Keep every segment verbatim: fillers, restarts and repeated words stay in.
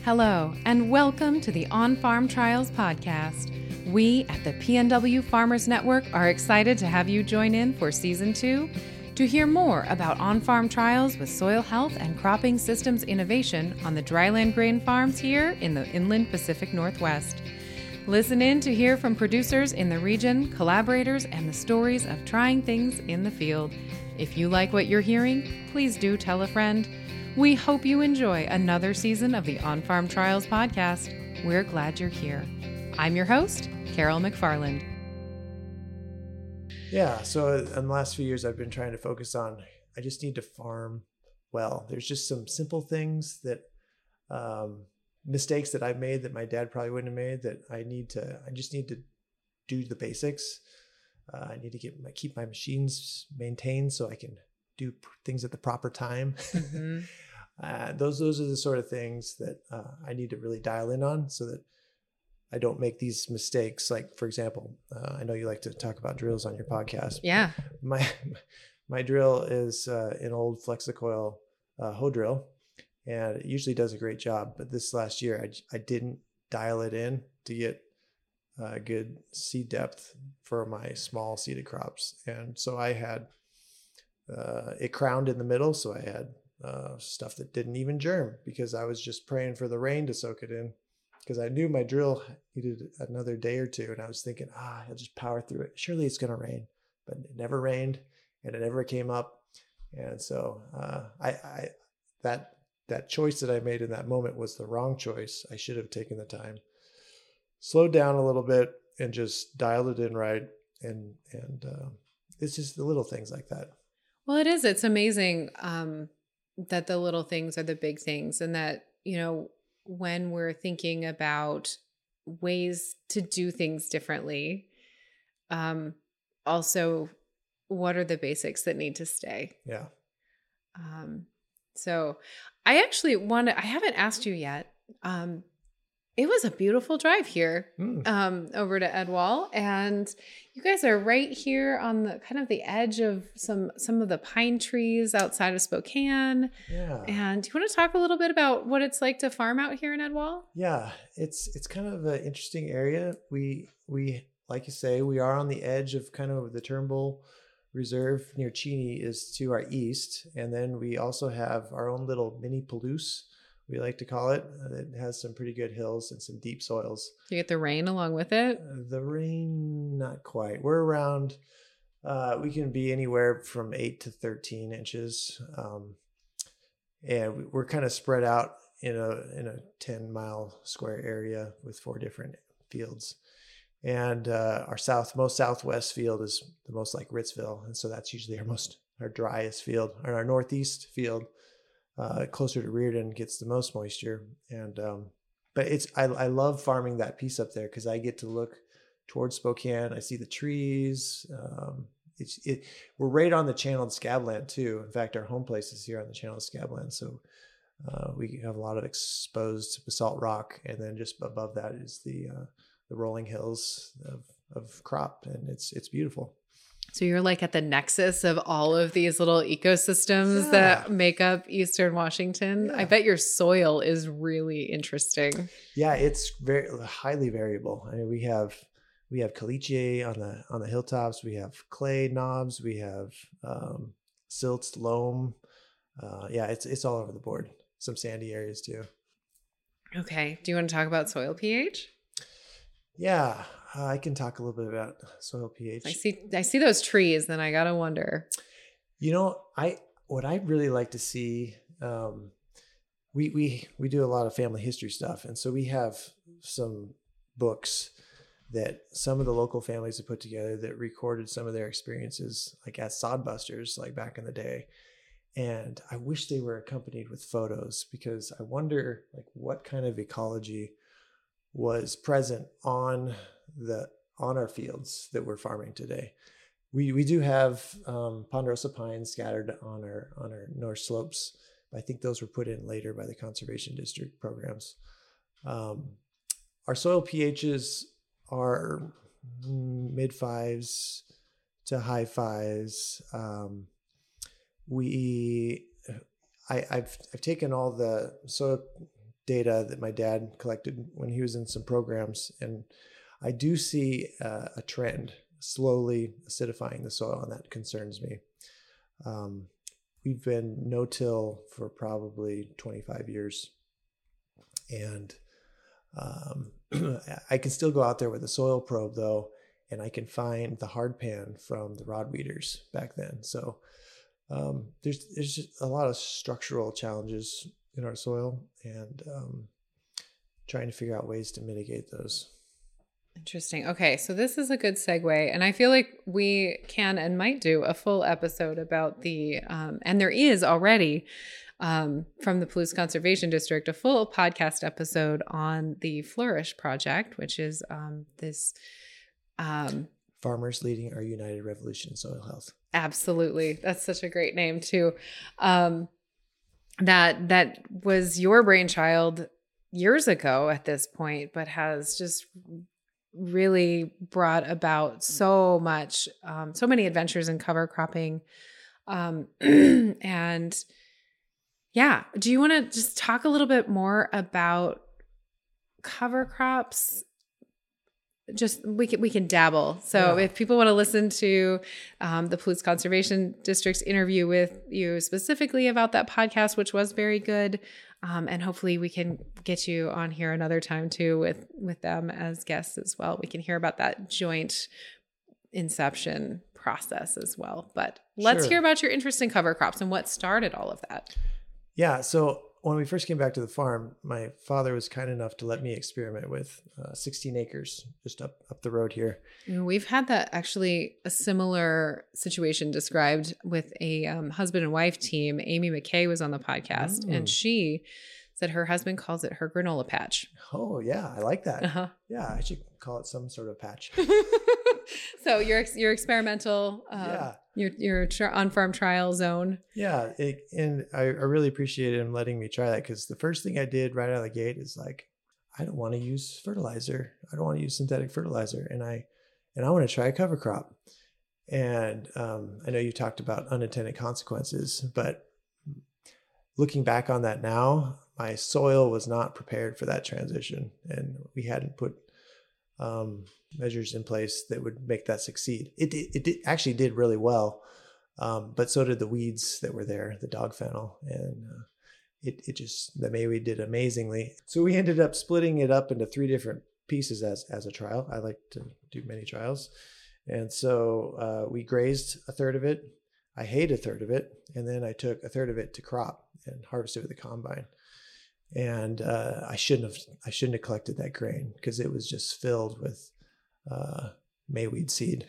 Hello, and welcome to the On-Farm Trials podcast. We at the P N W Farmers Network are excited to have you join in for season two to hear more about on-farm trials with soil health and cropping systems innovation on the dryland grain farms here in the inland Pacific Northwest. Listen in to hear from producers in the region, collaborators, and the stories of trying things in the field. If you like what you're hearing, please do tell a friend. We hope you enjoy another season of the On-Farm Trials podcast. We're glad you're here. I'm your host, Carol McFarland. Yeah, so in the last few years, I've been trying to focus on, I just need to farm well. There's just some simple things that, um, mistakes that I've made that my dad probably wouldn't have made that I need to, I just need to do the basics. Uh, I need to get my, keep my machines maintained so I can do pr- things at the proper time. Mm-hmm. uh, those, those are the sort of things that uh, I need to really dial in on so that I don't make these mistakes. Like, for example, uh, I know you like to talk about drills on your podcast. Yeah. My, my drill is uh, an old Flexicoil uh, hoe drill, and it usually does a great job. But this last year, I, I didn't dial it in to get a good seed depth for my small seeded crops. And so I had uh, it crowned in the middle. So I had uh, stuff that didn't even germ because I was just praying for the rain to soak it in. Because I knew my drill needed another day or two. And I was thinking, ah, I'll just power through it. Surely it's going to rain. But it never rained and it never came up. And so uh, I, I that that choice that I made in that moment was the wrong choice. I should have taken the time, slowed down a little bit, and just dialed it in right. And and uh, it's just the little things like that. Well, it is. It's amazing um, that the little things are the big things, and that, you know, when we're thinking about ways to do things differently, um, also, what are the basics that need to stay? Yeah. Um, so I actually want to, I haven't asked you yet. Um, it was a beautiful drive here, mm. um, over to Edwall, and you guys are right here on the kind of the edge of some, some of the pine trees outside of Spokane. Yeah. And do you want to talk a little bit about what it's like to farm out here in Edwall? Yeah, it's, it's kind of an interesting area. We, we, like you say, we are on the edge of kind of the Turnbull Reserve near Cheney is to our east. And then we also have our own little mini Palouse, we like to call it. It has some pretty good hills and some deep soils. Do you get the rain along with it? Uh, the rain, not quite. We're around, uh, we can be anywhere from eight to thirteen inches. Um, and we're kind of spread out in a, in a ten mile square area with four different fields. And uh, our south, most southwest field is the most like Ritzville. And so that's usually our most, our driest field. And our northeast field, uh, closer to Reardon, gets the most moisture. And, um, but it's, I, I love farming that piece up there because I get to look towards Spokane. I see the trees. Um, it's, it, we're right on the channeled scabland too. In fact, our home place is here on the channeled scabland. So uh, we have a lot of exposed basalt rock. And then just above that is the, uh, the rolling hills of, of crop. And it's, it's beautiful. So you're like at the nexus of all of these little ecosystems yeah. that make up Eastern Washington. Yeah. I bet your soil is really interesting. Yeah, it's very highly variable. I mean, we have we have caliche on the on the hilltops. We have clay knobs. We have um, silts, loam. Uh, yeah, it's it's all over the board. Some sandy areas too. Okay. Do you want to talk about soil pH? Yeah, uh, I can talk a little bit about soil pH. I see I see those trees, and I gotta wonder. You know, I what I really like to see. Um, we we we do a lot of family history stuff, and so we have some books that some of the local families have put together that recorded some of their experiences, like as sodbusters, like back in the day. And I wish they were accompanied with photos because I wonder, like, what kind of ecology was present on the on our fields that we're farming today. We we do have um, ponderosa pines scattered on our on our north slopes. I think those were put in later by the conservation district programs. Um, our soil pHs are mid fives to high fives. Um, we I, I've I've taken all the soil data that my dad collected when he was in some programs. And I do see uh, a trend slowly acidifying the soil, and that concerns me. Um, we've been no-till for probably twenty-five years. And um, I can still go out there with a soil probe though, and I can find the hard pan from the rod weeders back then. So um, there's there's just a lot of structural challenges in our soil, and um, trying to figure out ways to mitigate those. Interesting. Okay, so this is a good segue, and I feel like we can and might do a full episode about the, um, and there is already um, from the Palouse Conservation District, a full podcast episode on the Flourish Project, which is um, this. Um, Farmers Leading Our United Revolution in Soil Health. Absolutely. That's such a great name too. Um, that, that was your brainchild years ago at this point, but has just really brought about so much, um, so many adventures in cover cropping. Um, and yeah, do you want to just talk a little bit more about cover crops? Just we can we can dabble. So yeah. If people want to listen to um, the Palouse Conservation District's interview with you specifically about that podcast, which was very good, um, and hopefully we can get you on here another time too with with them as guests as well. We can hear about that joint inception process as well. But let's Sure. hear about your interest in cover crops and what started all of that. Yeah. So when we first came back to the farm, my father was kind enough to let me experiment with uh, sixteen acres just up, up the road here. We've had that actually a similar situation described with a um, husband and wife team. Amy McKay was on the podcast mm. and she said her husband calls it her granola patch. Oh yeah. I like that. Uh-huh. Yeah. I should call it some sort of patch. So your your experimental, uh, yeah, your your tri- on-farm trial zone. Yeah, it, and I, I really appreciated him letting me try that, because the first thing I did right out of the gate is like, I don't want to use fertilizer. I don't want to use synthetic fertilizer, and I and I want to try a cover crop. And um, I know you talked about unintended consequences, but looking back on that now, my soil was not prepared for that transition, and we hadn't put um, measures in place that would make that succeed. It it, it actually did really well, um, but so did the weeds that were there, the dog fennel, and uh, it it just the mayweed did amazingly. So we ended up splitting it up into three different pieces as as a trial. I like to do many trials, and so uh, we grazed a third of it. I hayed a third of it, and then I took a third of it to crop and harvested with the combine. And uh, I shouldn't have I shouldn't have collected that grain, because it was just filled with uh, mayweed seed.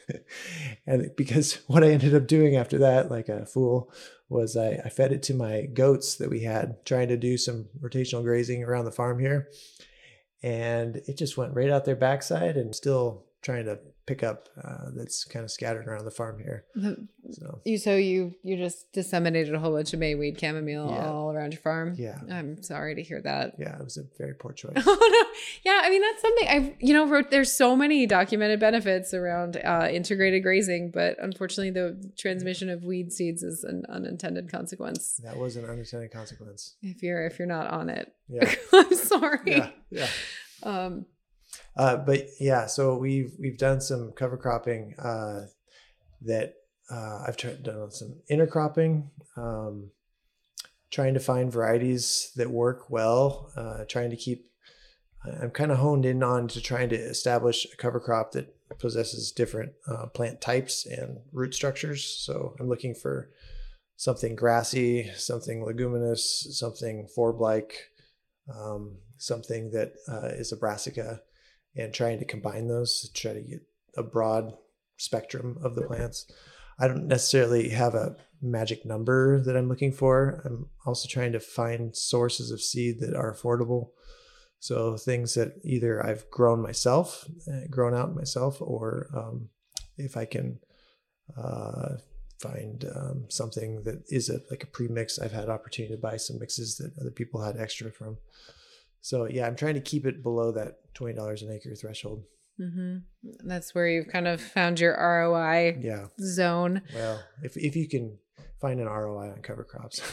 And because what I ended up doing after that, like a fool, was I, I fed it to my goats that we had, trying to do some rotational grazing around the farm here. And it just went right out their backside, and still trying to pick up uh, that's kind of scattered around the farm here. The, so you so you you just disseminated a whole bunch of mayweed chamomile yeah. all around your farm. Yeah, I'm sorry to hear that. Yeah, it was a very poor choice. Oh no, yeah, I mean that's something I've you know wrote. There's so many documented benefits around uh, integrated grazing, but unfortunately the transmission of weed seeds is an unintended consequence. That was an unintended consequence. If you're if you're not on it, yeah, I'm sorry. Yeah, yeah. Um. Uh, but yeah, so we've we've done some cover cropping uh, that uh, I've tried done some intercropping, um, trying to find varieties that work well. Uh, trying to keep, I'm kind of honed in on to trying to establish a cover crop that possesses different uh, plant types and root structures. So I'm looking for something grassy, something leguminous, something forb-like, um, something that uh, is a brassica. And trying to combine those to try to get a broad spectrum of the plants. I don't necessarily have a magic number that I'm looking for. I'm also trying to find sources of seed that are affordable. So things that either I've grown myself, grown out myself, or um, if I can uh, find um, something that is a, like a pre-mix. I've had opportunity to buy some mixes that other people had extra from. So yeah, I'm trying to keep it below that twenty dollars an acre threshold. Mm-hmm. That's where you've kind of found your R O I yeah. zone. Well, if if you can find an R O I on cover crops.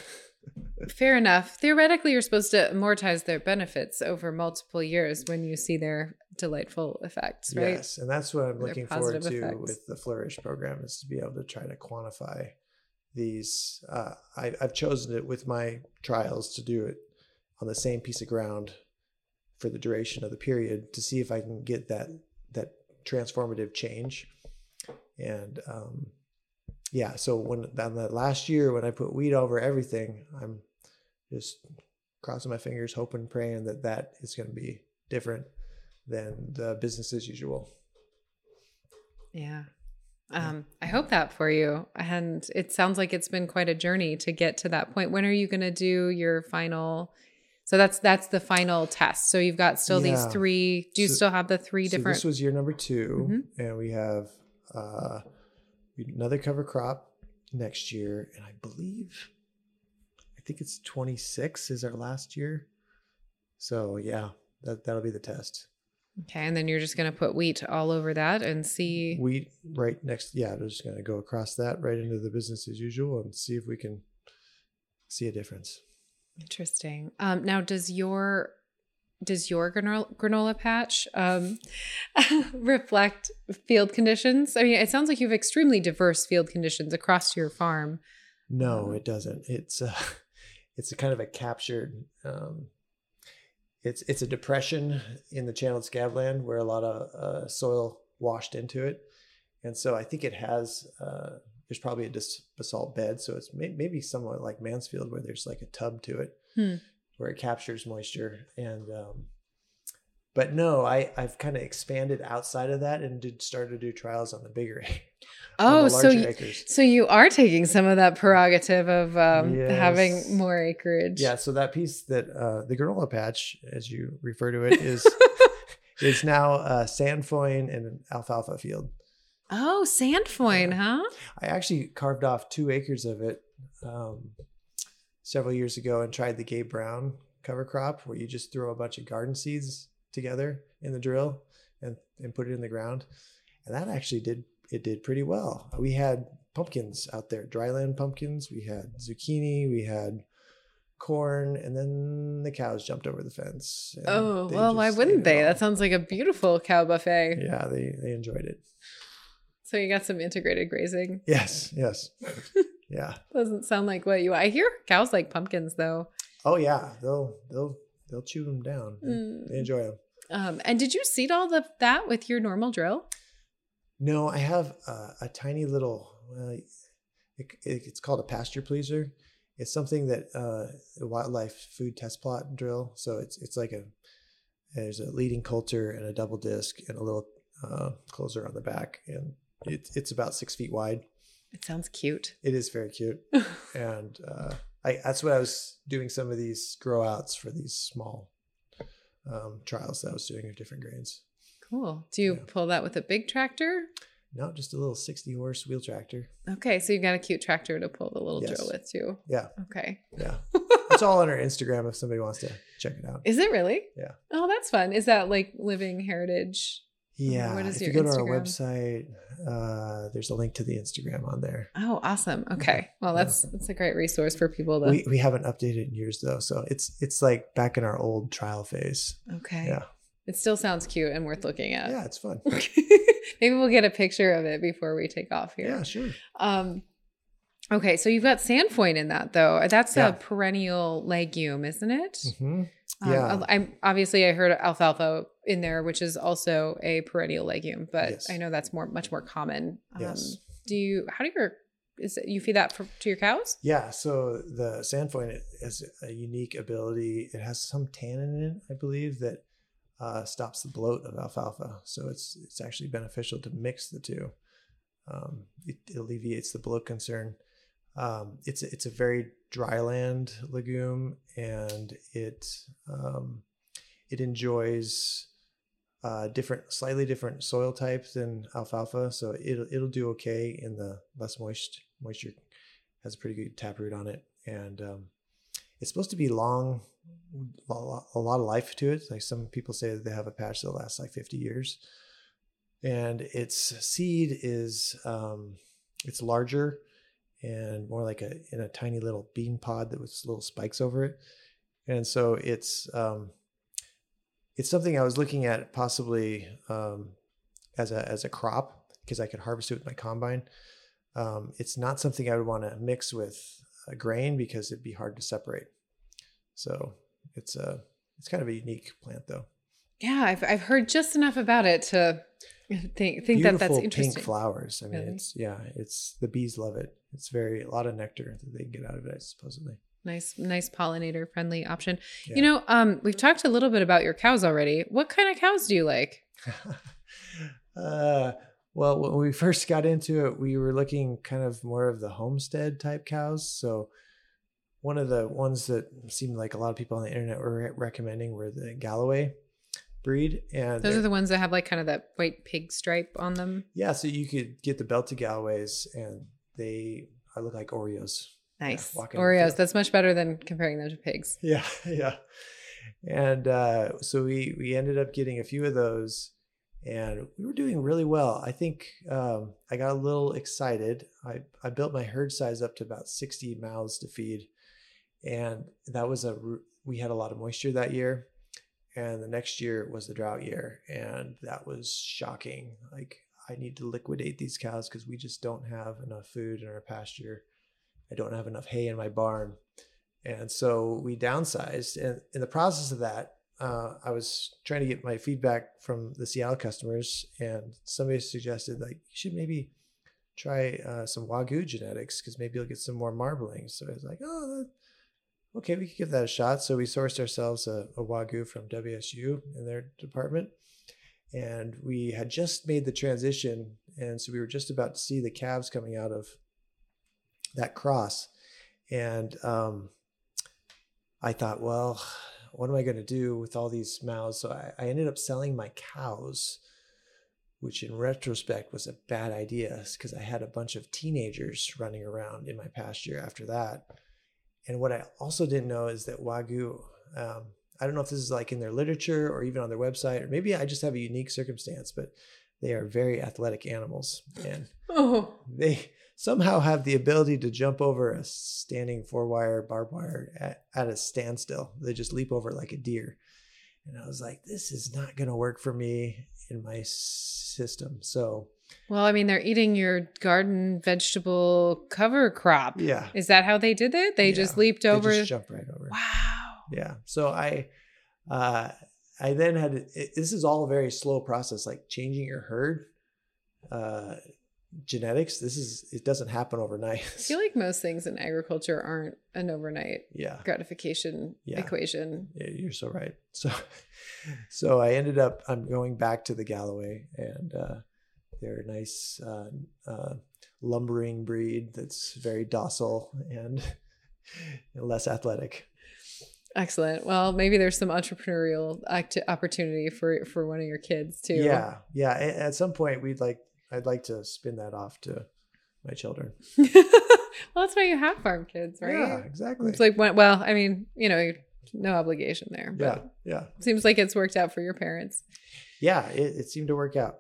Fair enough. Theoretically, you're supposed to amortize their benefits over multiple years when you see their delightful effects, right? Yes, and that's what I'm Their looking forward positive to effects. with the Flourish program, is to be able to try to quantify these. Uh, I, I've chosen it with my trials to do it on the same piece of ground for the duration of the period to see if I can get that that transformative change. And um, yeah, so when on the last year when I put wheat over everything, I'm just crossing my fingers, hoping, praying that that is going to be different than the business as usual. Yeah. Um, I hope that for you. And it sounds like it's been quite a journey to get to that point. When are you going to do your final? So that's that's the final test. So you've got still Yeah. these three. Do you So- still have the three So different? this was year number two, Mhm. and we have uh, another cover crop next year, and I believe, I think it's twenty-six is our last year. So yeah, that that'll be the test. Okay, and then you're just going to put wheat all over that and see. Wheat right next, yeah, we're just going to go across that right into the business as usual and see if we can see a difference. Interesting. Um, now, does your does your granola, granola patch um, reflect field conditions? I mean, it sounds like you have extremely diverse field conditions across your farm. No, Um, it doesn't. It's uh, it's a kind of a captured. Um, it's it's a depression in the channeled scabland where a lot of uh, soil washed into it, and so I think it has. Uh, there's probably a dis- basalt bed, so it's may- maybe somewhat like Mansfield, where there's like a tub to it, Hmm. where it captures moisture. And um, but no, I I've kind of expanded outside of that and did start to do trials on the bigger. Oh, the so larger you, acres. so you are taking some of that prerogative of um, Yes. having more acreage. Yeah, so that piece that uh, the granola patch, as you refer to it, is is now uh, sandfoin and an alfalfa field. Oh, sandfoin, Yeah. huh? I actually carved off two acres of it um, several years ago and tried the Gabe Brown cover crop, where you just throw a bunch of garden seeds together in the drill and and put it in the ground, and that actually did it did pretty well. We had pumpkins out there, dryland pumpkins. We had zucchini. We had corn, and then the cows jumped over the fence. and Oh, they well, why just ate wouldn't it they? all. That sounds like a beautiful cow buffet. Yeah, they they enjoyed it. So you got some integrated grazing. Yes, yes, yeah. Doesn't sound like what you. I hear cows like pumpkins though. Oh yeah, they'll they'll they'll chew them down. Mm. They enjoy them. Um, and did you seed all the that with your normal drill? No, I have uh, a tiny little. Uh, it, it, it's called a pasture pleaser. It's something that uh, a wildlife food test plot drill. So it's it's like a there's a leading coulter and a double disc and a little uh, closer on the back, and it's it's about six feet wide. It sounds cute. It is very cute, and uh, I that's what I was doing some of these grow outs for these small um, trials that I was doing of different grains. Cool. Do you Yeah. pull that with a big tractor? No, just a little sixty horse wheel tractor. Okay, so you've got a cute tractor to pull the little Yes. drill with too. Yeah, Okay. yeah. It's all on our Instagram if somebody wants to check it out. Is it really? Yeah. Oh, that's fun. Is that like Living Heritage? Yeah. What is if your you go to our Instagram? website, uh, there's a link to the Instagram on there. Oh, awesome. Okay. Well, that's that's a great resource for people to. We we haven't updated in years though, so it's it's like back in our old trial phase. Okay. Yeah. It still sounds cute and worth looking at. Yeah, it's fun. Maybe we'll get a picture of it before we take off here. Yeah, sure. Um, okay, so you've got sandfoin in that though. That's Yeah. a perennial legume, isn't it? hmm Um, Yeah. I'm obviously I heard alfalfa in there, which is also a perennial legume, but Yes. I know that's more much more common. Um, Yes. Do you? How do your? Is it, you feed that for, to your cows? Yeah, so the sandfoin it has a unique ability. It has some tannin in it, I believe, that uh, stops the bloat of alfalfa. So it's it's actually beneficial to mix the two. Um, it, it alleviates the bloat concern. Um, it's it's a very dryland legume, and it um, it enjoys uh, different, slightly different soil types than alfalfa. So it'll it'll do okay in the less moist moisture. Has a pretty good taproot on it, and um, it's supposed to be long, a lot of life to it. Like some people say that they have a patch that lasts like fifty years, and its seed is um, it's larger, and more like a in a tiny little bean pod that with little spikes over it. And so it's um, it's something I was looking at possibly um, as a as a crop because I could harvest it with my combine. Um, it's not something I would want to mix with a grain because it'd be hard to separate. So it's a it's kind of a unique plant though. Yeah, I've I've heard just enough about it to think think that that's interesting. Pink flowers. I mean, Really? it's yeah, it's the bees love it. It's very a lot of nectar that they can get out of it, supposedly. Nice, nice pollinator friendly option. Yeah. You know, um, we've talked a little bit about your cows already. What kind of cows do you like? uh, well, when we first got into it, we were looking kind of more of the homestead type cows. So one of the ones that seemed like a lot of people on the internet were recommending were the Galloway breed. And those are the ones that have like kind of that white pig stripe on them. Yeah. So you could get the belted Galloways and they I look like Oreos. Nice. Yeah, Oreos. That's much better than comparing them to pigs. Yeah. Yeah. And uh, so we, we ended up getting a few of those and we were doing really well. I think um, I got a little excited. I, I built my herd size up to about sixty mouths to feed. And that was a, we had a lot of moisture that year. And the next year was the drought year. And that was shocking. Like I need to liquidate these cows because we just don't have enough food in our pasture. I don't have enough hay in my barn. And so we downsized. And in the process of that, uh, I was trying to get my feedback from the Seattle customers. And somebody suggested like, you should maybe try uh, some Wagyu genetics because maybe you'll get some more marbling. So I was like, oh, that, okay, we could give that a shot. So we sourced ourselves a, a Wagyu from W S U in their department. And we had just made the transition. And so we were just about to see the calves coming out of that cross. And um, I thought, well, what am I going to do with all these mouths? So I, I ended up selling my cows, which in retrospect was a bad idea because I had a bunch of teenagers running around in my pasture after that. And what I also didn't know is that Wagyu, um, I don't know if this is like in their literature or even on their website, or maybe I just have a unique circumstance, but they are very athletic animals. And oh. they somehow have the ability to jump over a standing four wire barbed wire at, at a standstill. They just leap over it like a deer. And I was like, this is not going to work for me in my system. So, well, I mean, they're eating your garden vegetable cover crop. Yeah. Is that how they did it? They yeah. just leaped over. They just jumped right over. Wow. Yeah. So I, uh, I then had, to, it, this is all a very slow process, like changing your herd, uh, genetics. This is, it doesn't happen overnight. I feel like most things in agriculture aren't an overnight yeah. gratification yeah. equation. Yeah, you're so right. So, so I ended up, I'm going back to the Galloway and, uh, they're a nice, uh, uh, lumbering breed that's very docile and less athletic. Excellent. Well, maybe there's some entrepreneurial act- opportunity for, for one of your kids too. Yeah. Yeah. At some point we'd like, I'd like to spin that off to my children. Well, that's why you have farm kids, right? Yeah, exactly. It's like, well, I mean, you know, no obligation there, but yeah, yeah. Seems like it's worked out for your parents. Yeah, it, it seemed to work out.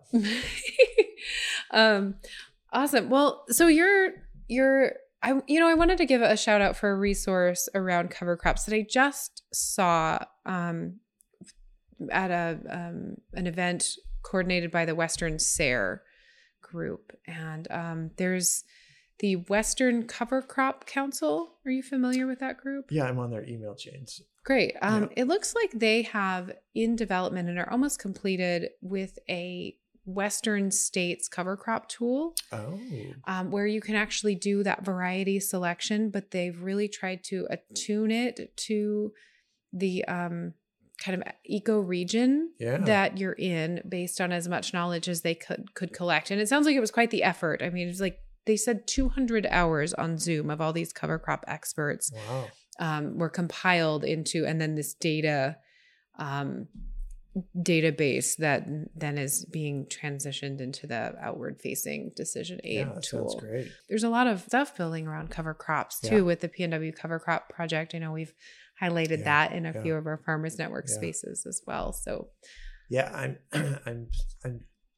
um, awesome. Well, so you're, you're, I, you know, I wanted to give a shout out for a resource around cover crops that I just saw um, at a um, an event coordinated by the Western S A R E group. And um, there's the Western Cover Crop Council. Are you familiar with that group? Yeah, I'm on their email chains. Great. Um, yeah. It looks like they have in development and are almost completed with a Western States cover crop tool. Oh. Um, where you can actually do that variety selection, but they've really tried to attune it to the um, kind of eco region yeah. that you're in based on as much knowledge as they could could collect. And it sounds like it was quite the effort. I mean, it was like they said two hundred hours on Zoom of all these cover crop experts wow. um, were compiled into, and then this data um, database that then is being transitioned into the outward facing decision aid yeah, that tool. Sounds great. There's a lot of stuff building around cover crops too, yeah. with the P N W Cover Crop Project. I know we've highlighted yeah, that in a yeah. few of our Farmers Network yeah. spaces as well. So yeah, I'm, I'm, I'm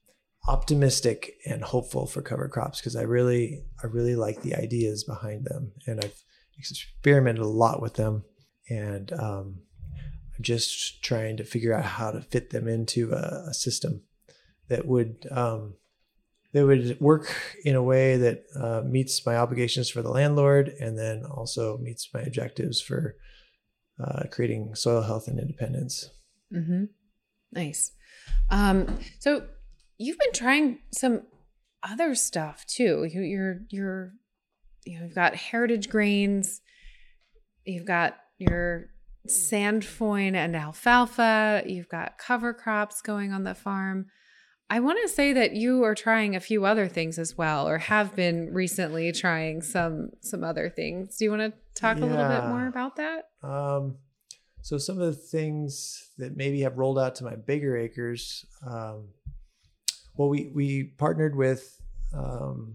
optimistic and hopeful for cover crops because I really, I really like the ideas behind them, and I've experimented a lot with them, and um, I'm just trying to figure out how to fit them into a, a system that would um, that would work in a way that uh, meets my obligations for the landlord, and then also meets my objectives for uh, creating soil health and independence. Mm-hmm. Nice. Um, so you've been trying some other stuff too. You, you're, you're, you know, you've got heritage grains, you've got your sandfoin and alfalfa, you've got cover crops going on the farm. I want to say that you are trying a few other things as well, or have been recently trying some, some other things. Do you want to talk yeah. a little bit more about that? Um, So some of the things that maybe have rolled out to my bigger acres, um, well, we, we partnered with um,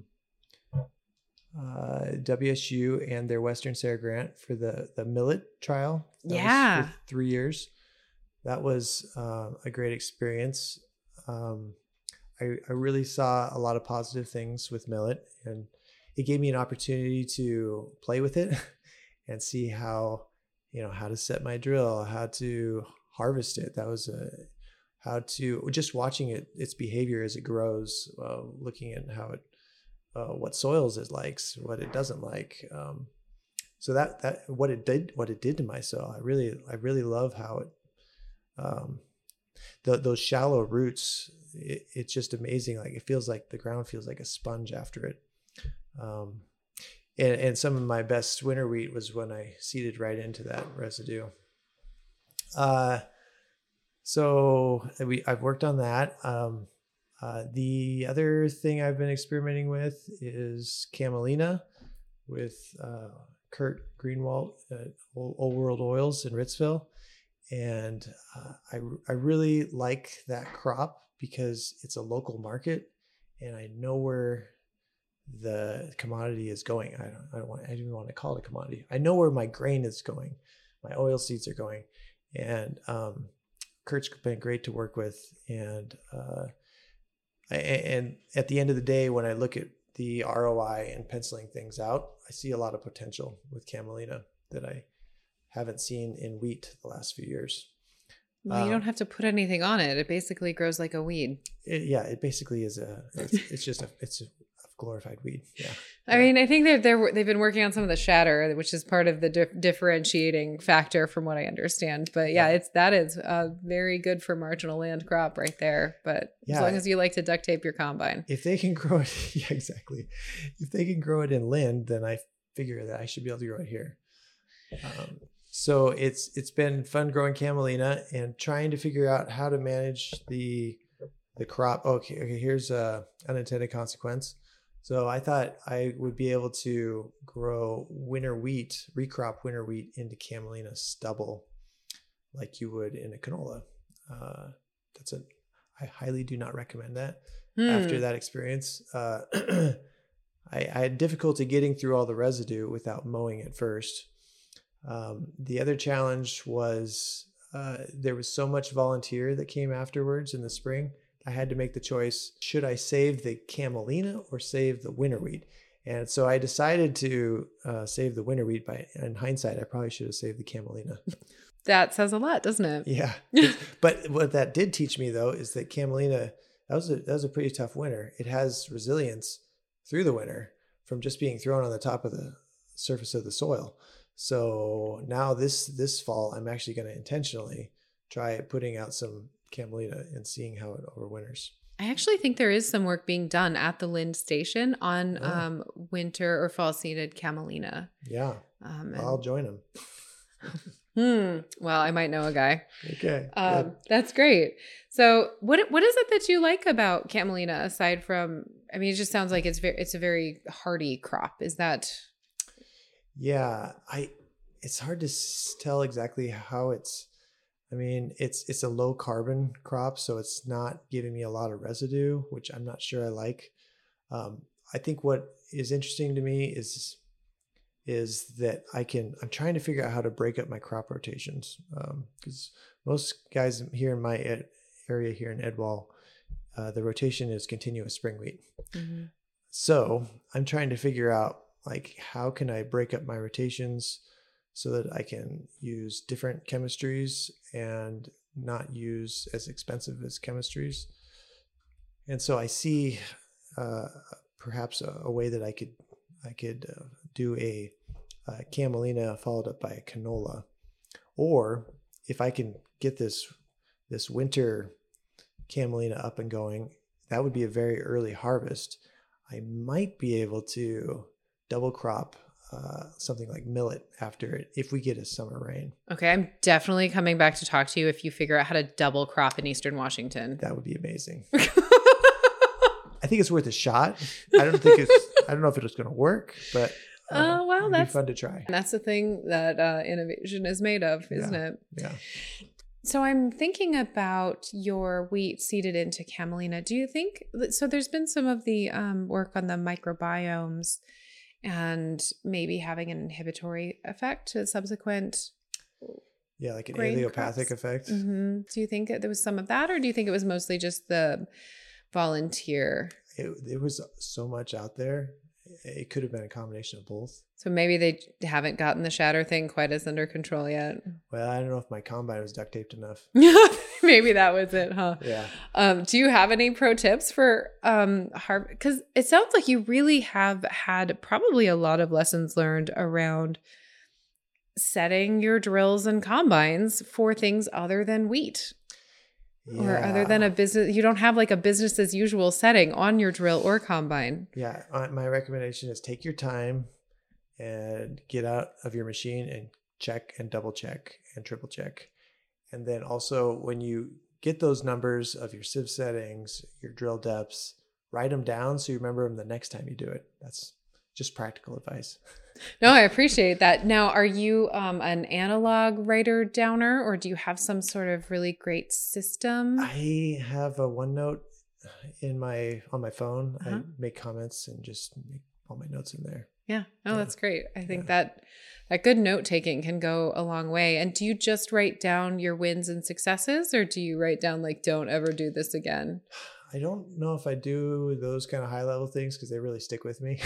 uh, W S U and their Western Sarah grant for the, the millet trial. That yeah. was for three years. That was uh, a great experience. Um, I, I really saw a lot of positive things with millet, and it gave me an opportunity to play with it and see how, you know, how to set my drill, how to harvest it. That was a, how to, just watching it, its behavior as it grows, uh, looking at how it, uh, what soils it likes, what it doesn't like. Um, so that, that, what it did, what it did to my soil, I really, I really love how it, um, the, those shallow roots, it, it's just amazing. Like it feels like the ground feels like a sponge after it. Um, And, and some of my best winter wheat was when I seeded right into that residue. Uh, so we, I've worked on that. Um, uh, the other thing I've been experimenting with is camelina with uh, Kurt Greenwald at Old World Oils in Ritzville. And uh, I, I really like that crop because it's a local market, and I know where the commodity is going. I don't, I don't want, I don't even want to call it a commodity. I know where my grain is going. My oil seeds are going. And, um, Kurt's been great to work with. And, uh, I, and at the end of the day, when I look at the R O I and penciling things out, I see a lot of potential with camelina that I haven't seen in wheat the last few years. Well, you um, don't have to put anything on it. It basically grows like a weed. It, yeah, it basically is a, it's, it's just a, it's a, glorified weed. Yeah. I mean, I think they're, they're, they've been working on some of the shatter, which is part of the dif- differentiating factor from what I understand. But yeah, yeah. it's, that is uh, very good for marginal land crop right there. But yeah. as long as you like to duct tape your combine. If they can grow it, yeah, exactly. If they can grow it in Lind, then I figure that I should be able to grow it here. Um, so it's, it's been fun growing camelina and trying to figure out how to manage the, the crop. Okay. Okay. Here's a unintended consequence. So I thought I would be able to grow winter wheat, recrop winter wheat into camelina stubble like you would in a canola. Uh, that's a, I highly do not recommend that. Hmm. After that experience, uh, I, I had difficulty getting through all the residue without mowing it first. Um, the other challenge was uh, there was so much volunteer that came afterwards in the spring. I had to make the choice, should I save the camelina or save the winter wheat? And so I decided to uh, save the winter wheat. By in hindsight, I probably should have saved the camelina. That says a lot, doesn't it? Yeah. But what that did teach me, though, is that camelina, that was, a, that was a pretty tough winter. It has resilience through the winter from just being thrown on the top of the surface of the soil. So now this this fall, I'm actually going to intentionally try putting out some camelina and seeing how it overwinters. I actually think there is some work being done at the Lind station on oh. um, winter or fall seeded camelina. Yeah, um, and... I'll join them. hmm. Well, I might know a guy. Okay, um, that's great. So, what what is it that you like about camelina aside from? I mean, it just sounds like it's very it's a very hardy crop. Is that? Yeah, I. It's hard to tell exactly how it's. I mean, it's it's a low carbon crop, so it's not giving me a lot of residue, which I'm not sure I like. Um, I think what is interesting to me is is that I can. I'm trying to figure out how to break up my crop rotations because um, most guys here in my ed, area here in Edwall, uh, the rotation is continuous spring wheat. Mm-hmm. So I'm trying to figure out like, how can I break up my rotations so that I can use different chemistries and not use as expensive as chemistries. And so I see uh, perhaps a, a way that I could I could uh, do a, a camelina followed up by a canola, or if I can get this this winter camelina up and going, that would be a very early harvest. I might be able to double crop uh, something like millet after it if we get a summer rain. Okay, I'm definitely coming back to talk to you if you figure out how to double crop in Eastern Washington. That would be amazing. I think it's worth a shot. I don't think it's. I don't know if it's going to work, but oh uh, well, it'd that's be fun to try. That's the thing that uh, innovation is made of, isn't yeah. it? Yeah. So I'm thinking about your wheat seeded into camelina. Do you think so? There's been some of the um, work on the microbiomes and maybe having an inhibitory effect to subsequent. Yeah, like an allelopathic effect. Mm-hmm. Do you think there was some of that, or do you think it was mostly just the volunteer? It, it was so much out there. It could have been a combination of both. So maybe they haven't gotten the shatter thing quite as under control yet. Well, I don't know if my combine was duct taped enough. Maybe that was it, huh? Yeah. Um, do you have any pro tips for um harvest? Because it sounds like you really have had probably a lot of lessons learned around setting your drills and combines for things other than wheat. Yeah. Or other than a business, you don't have like a business as usual setting on your drill or combine. Yeah. My recommendation is take your time and get out of your machine and check and double check and triple check. And then also when you get those numbers of your sieve settings, your drill depths, write them down so you remember them the next time you do it. That's just practical advice. No, I appreciate that. Now, are you um, an analog writer downer, or do you have some sort of really great system? I have a OneNote in my on my phone. Uh-huh. I make comments and just make all my notes in there. Yeah. Oh, yeah. That's great. I think yeah. that that good note taking can go a long way. And do you just write down your wins and successes, or do you write down like, don't ever do this again? I don't know if I do those kind of high level things because they really stick with me.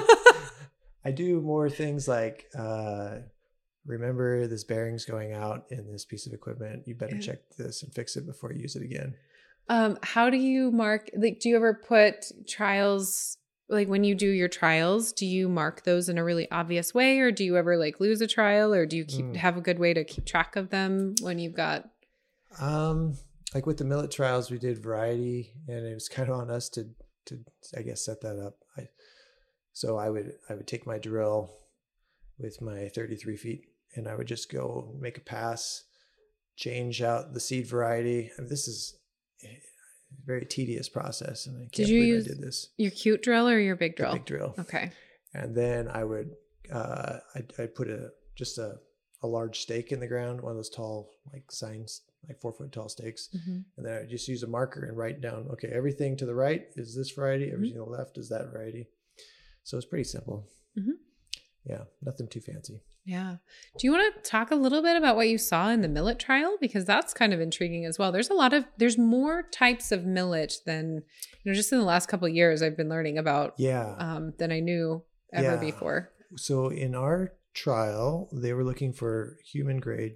I do more things like, uh, remember this bearing's going out in this piece of equipment. You better check this and fix it before you use it again. Um, how do you mark, like, do you ever put trials, like when you do your trials, do you mark those in a really obvious way, or do you ever like lose a trial, or do you keep, mm. have a good way to keep track of them when you've got? Um, like with the millet trials, we did variety, and it was kind of on us to, to, I guess, set that up. I, So I would I would take my drill with my thirty-three feet, and I would just go make a pass, change out the seed variety. I mean, this is a very tedious process, and I can't did you believe use I did this. Your cute drill or your big drill? The big drill. Okay. And then I would uh, I'd, I'd put a just a a large stake in the ground, one of those tall like signs, like four foot tall stakes, mm-hmm. and then I would just use a marker and write down, okay, everything to the right is this variety, everything mm-hmm. to the left is that variety. So it's pretty simple. Mm-hmm. Yeah, nothing too fancy. Yeah. Do you want to talk a little bit about what you saw in the millet trial? Because that's kind of intriguing as well. There's a lot of, there's more types of millet than, you know, just in the last couple of years I've been learning about yeah. um, than I knew ever yeah. before. So in our trial, they were looking for human grade,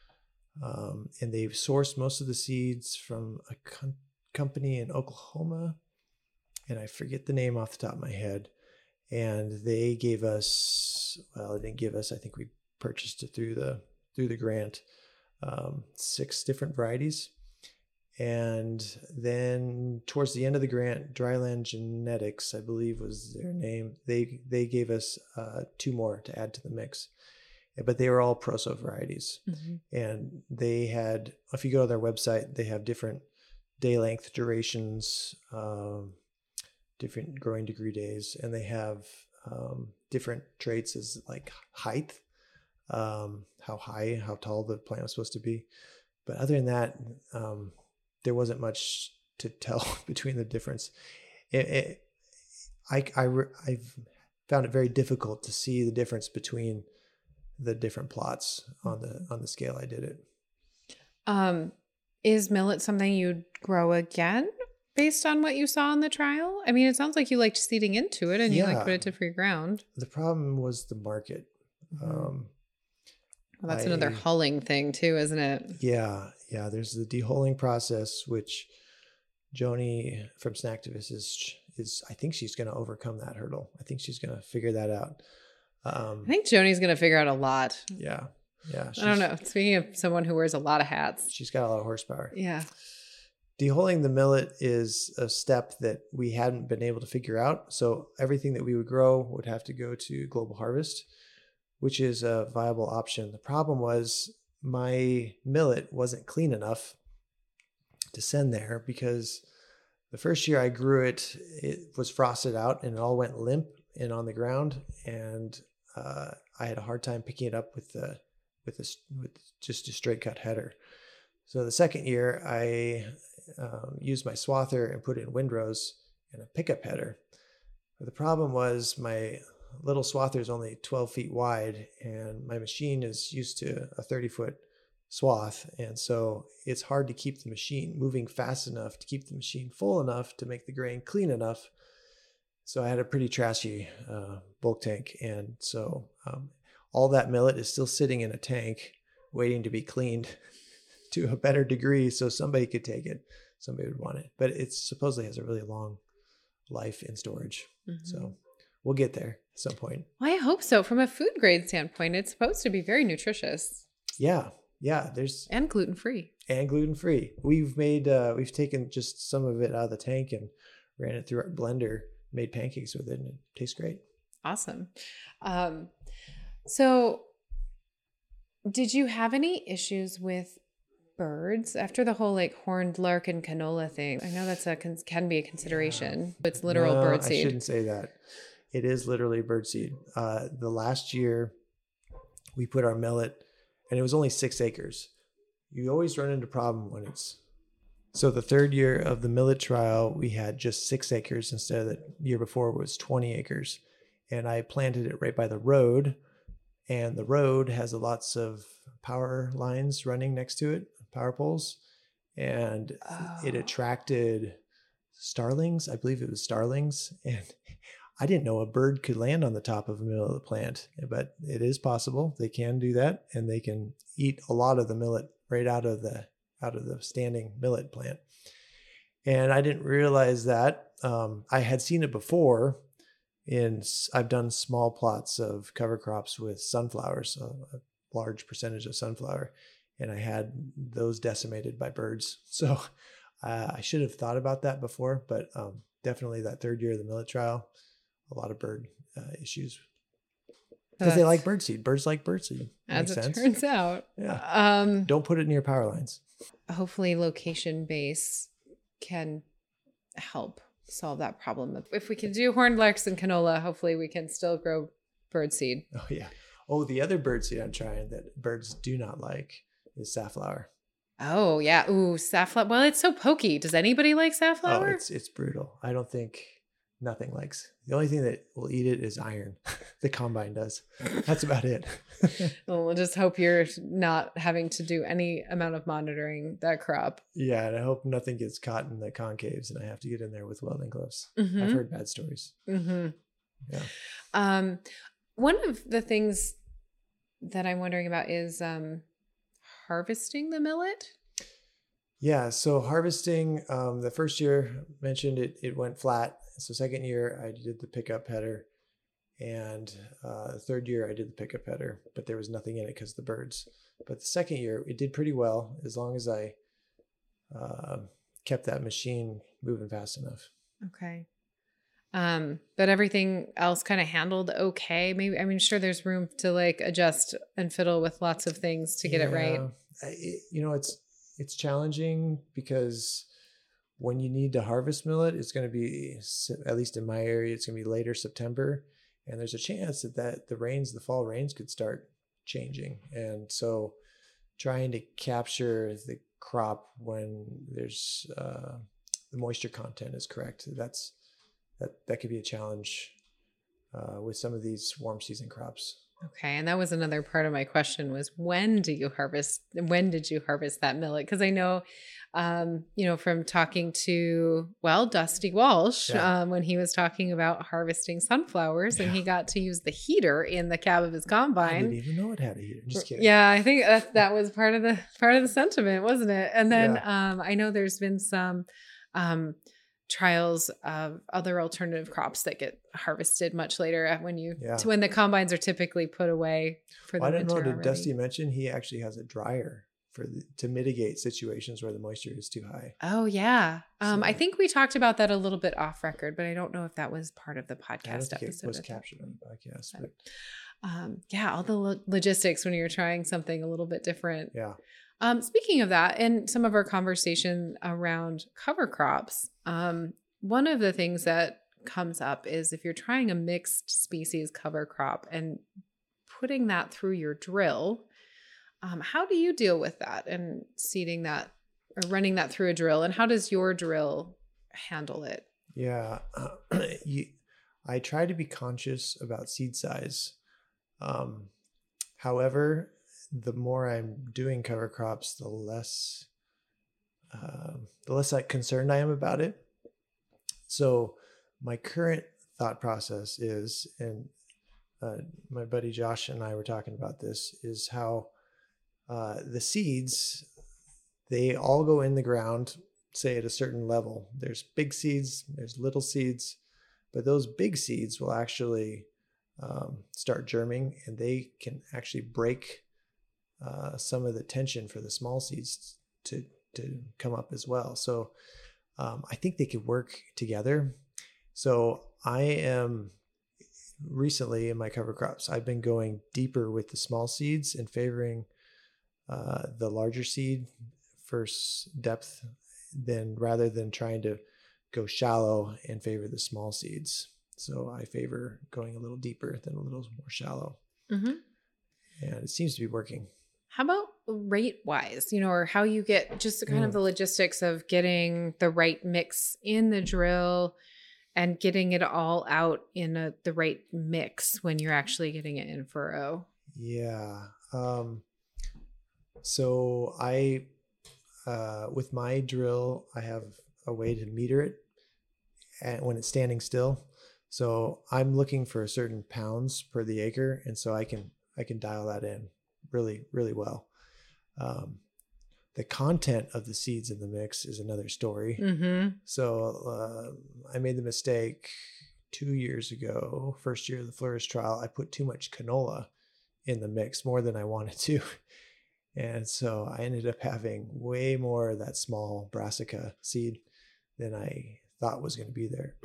um, and they've sourced most of the seeds from a com- company in Oklahoma, and I forget the name off the top of my head. And they gave us, well, they didn't give us, I think we purchased it through the through the grant, um, six different varieties. And then towards the end of the grant, Dryland Genetics, I believe was their name, they they gave us uh, two more to add to the mix. But they were all Proso varieties. Mm-hmm. And they had, if you go to their website, they have different day length durations, um, different growing degree days, and they have um, different traits as like height, um, how high, how tall the plant was supposed to be. But other than that, um, there wasn't much to tell between the difference. It, it, I, I, I've found it very difficult to see the difference between the different plots on the on the scale I did it. Um, is millet something you'd grow again? based on what you saw in the trial? I mean, it sounds like you liked seeding into it and you like Yeah. put it to free ground. The problem was the market. Mhm. Um, Well, that's another I- hulling thing too, isn't it? yeah, yeah. There's the deholing process, which Joni from Snacktivist is is. I think she's going to overcome that hurdle. I think she's going to figure that out. Um, I think Joni's going to figure out a lot. yeah, yeah. I don't know. Speaking of someone who wears a lot of hats. She's got a lot of horsepower. Yeah. Deholing the millet is a step that we hadn't been able to figure out. So everything that we would grow would have to go to Global Harvest, which is a viable option. The problem was my millet wasn't clean enough to send there because the first year I grew it, it was frosted out and it all went limp and on the ground. And uh, I had a hard time picking it up with the with this with just a straight cut header. So the second year I um, used my swather and put it in windrows and a pickup header. But the problem was my little swather is only twelve feet wide and my machine is used to a thirty foot swath. And so it's hard to keep the machine moving fast enough to keep the machine full enough to make the grain clean enough. So I had a pretty trashy uh, bulk tank. And so um, all that millet is still sitting in a tank waiting to be cleaned to a better degree so somebody could take it. Somebody would want it. But it supposedly has a really long life in storage. Mm-hmm. So we'll get there at some point. Well, I hope so. From a food grade standpoint, it's supposed to be very nutritious. Yeah. Yeah. There's and gluten free. And gluten free. We've made uh we've taken just some of it out of the tank and ran it through our blender, made pancakes with it, and it tastes great. Awesome. Um so did you have any issues with birds after the whole like horned lark and canola thing? I know that's a can be a consideration. Yeah. It's literal no, bird seed. I shouldn't say that. It is literally bird seed. Uh, the last year we put our millet, and it was only six acres. You always run into a problem when it's so. The third year of the millet trial, we had just six acres instead of the year before it was twenty acres, and I planted it right by the road, and the road has lots of power lines running next to it. Power poles, and oh. it attracted starlings. I believe it was starlings, and I didn't know a bird could land on the top of a millet plant, but it is possible. They can do that, and they can eat a lot of the millet right out of the out of the standing millet plant. And I didn't realize that. Um, I had seen it before. In I've done small plots of cover crops with sunflowers, so a large percentage of sunflower. And I had those decimated by birds. So uh, I should have thought about that before, but um, definitely that third year of the millet trial, a lot of bird uh, issues. Because they like birdseed. Birds like birdseed. As Makes it sense. turns out. Yeah. Um, Don't put it near power lines. Hopefully location base can help solve that problem. If we can do horned larks and canola, hopefully we can still grow birdseed. Oh, yeah. Oh, the other birdseed I'm trying that birds do not like is safflower. Oh yeah. Ooh, safflower. Well, it's so pokey. Does anybody like safflower? Oh, it's it's brutal. I don't think nothing likes. The only thing that will eat it is iron. The combine does. That's about it. Well, we'll just hope you're not having to do any amount of monitoring that crop. Yeah, and I hope nothing gets caught in the concaves and I have to get in there with welding gloves. Mm-hmm. I've heard bad stories. Mm-hmm. Yeah. Um, one of the things that I'm wondering about is um. harvesting the millet? Yeah, so harvesting, um, the first year mentioned it, it went flat. So second year I did the pickup header, and uh, the third year I did the pickup header, but there was nothing in it because of the birds. But the second year it did pretty well as long as I uh, kept that machine moving fast enough. Okay. Um, but everything else kind of handled okay. Maybe, I mean, sure, there's room to like adjust and fiddle with lots of things to get yeah, it right. It, you know, it's it's challenging because when you need to harvest millet, it's going to be, at least in my area, it's going to be later September, and there's a chance that, that the rains, the fall rains, could start changing. And so, trying to capture the crop when there's uh, the moisture content is correct. That's That that could be a challenge uh, with some of these warm season crops. Okay. And that was another part of my question was when do you harvest, when did you harvest that millet? Because I know, um, you know, from talking to, well, Dusty Walsh, Yeah. um, when he was talking about harvesting sunflowers and Yeah. he got to use the heater in the cab of his I combine. didn't even know it had a heater. Just kidding. Yeah, I think that, that was part of the part of the sentiment, wasn't it? And then Yeah. um, I know there's been some um, trials of other alternative crops that get harvested much later when you Yeah. to when the combines are typically put away for the Well, I don't winter know. Did already. Dusty mention he actually has a dryer for the, to mitigate situations where the moisture is too high? Oh yeah, um, I So- think we talked about that a little bit off record, but I don't know if that was part of the I don't podcast think it episode. was of that. captured on the podcast, but Um, yeah, all the lo- logistics when you're trying something a little bit different. yeah. Um, speaking of that, in some of our conversation around cover crops, um, one of the things that comes up is if you're trying a mixed species cover crop and putting that through your drill, um, how do you deal with that and seeding that or running that through a drill? And how does your drill handle it? Yeah. Uh, you, I try to be conscious about seed size. Um, however, the more I'm doing cover crops, the less, um, the less like concerned I am about it. So my current thought process is, and uh, my buddy Josh and I were talking about this, is how uh, the seeds, they all go in the ground, say at a certain level. There's big seeds, there's little seeds, but those big seeds will actually um, start germing, and they can actually break uh, some of the tension for the small seeds to to come up as well. So um, I think they could work together. So I am recently in my cover crops, I've been going deeper with the small seeds and favoring uh, the larger seed for depth, than rather than trying to go shallow and favor the small seeds. So I favor going a little deeper than a little more shallow. Mm-hmm. And it seems to be working. How about rate wise, you know, or how you get just the kind Mm. of the logistics of getting the right mix in the drill and getting it all out in a, the right mix when you're actually getting it in furrow? Yeah. Um, so I, uh, with my drill, I have a way to meter it and when it's standing still. So I'm looking for a certain pounds per the acre. And so I can, I can dial that in really, really well. Um, the content of the seeds in the mix is another story. Mm-hmm. So uh, I made the mistake two years ago, first year of the Flourish trial. I put too much canola in the mix, more than I wanted to. And so I ended up having way more of that small brassica seed than I thought was going to be there.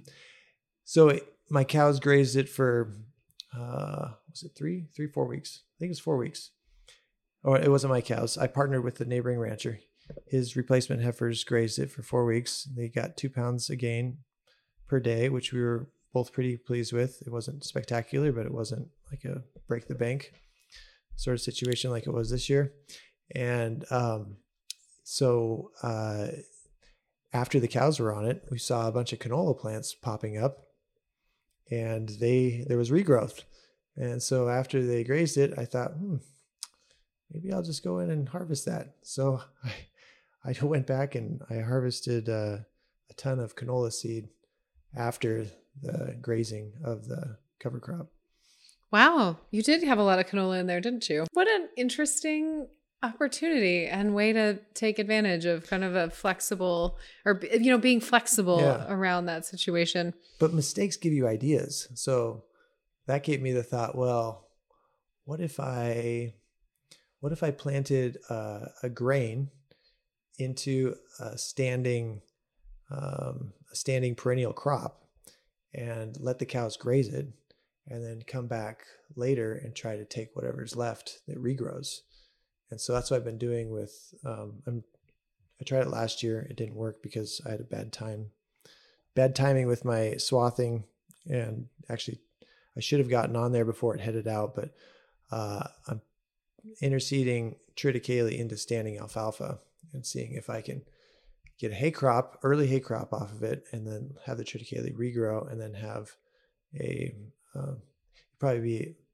So it, my cows grazed it for, uh, was it three, three, four weeks? I think it was four weeks. Or it wasn't my cows. I partnered with the neighboring rancher. His replacement heifers grazed it for four weeks. They got two pounds a gain per day, which we were both pretty pleased with. It wasn't spectacular, but it wasn't like a break the bank sort of situation like it was this year. And um, so uh, after the cows were on it, we saw a bunch of canola plants popping up, and they there was regrowth. And so after they grazed it, I thought, hmm, maybe I'll just go in and harvest that. So I, I went back and I harvested uh, a ton of canola seed after the grazing of the cover crop. Wow. You did have a lot of canola in there, didn't you? What an interesting opportunity and way to take advantage of kind of a flexible or, you know, being flexible Yeah. around that situation. But mistakes give you ideas. So that gave me the thought, well, what if I, what if I planted uh, a grain into a standing, um, a standing perennial crop and let the cows graze it, and then come back later and try to take whatever's left that regrows. And so that's what I've been doing with, um, I'm, I tried it last year. It didn't work because I had a bad time, bad timing with my swathing. And actually I should have gotten on there before it headed out, but uh, I'm interseeding triticale into standing alfalfa and seeing if I can get a hay crop, early hay crop off of it, and then have the triticale regrow, and then have a, uh, probably be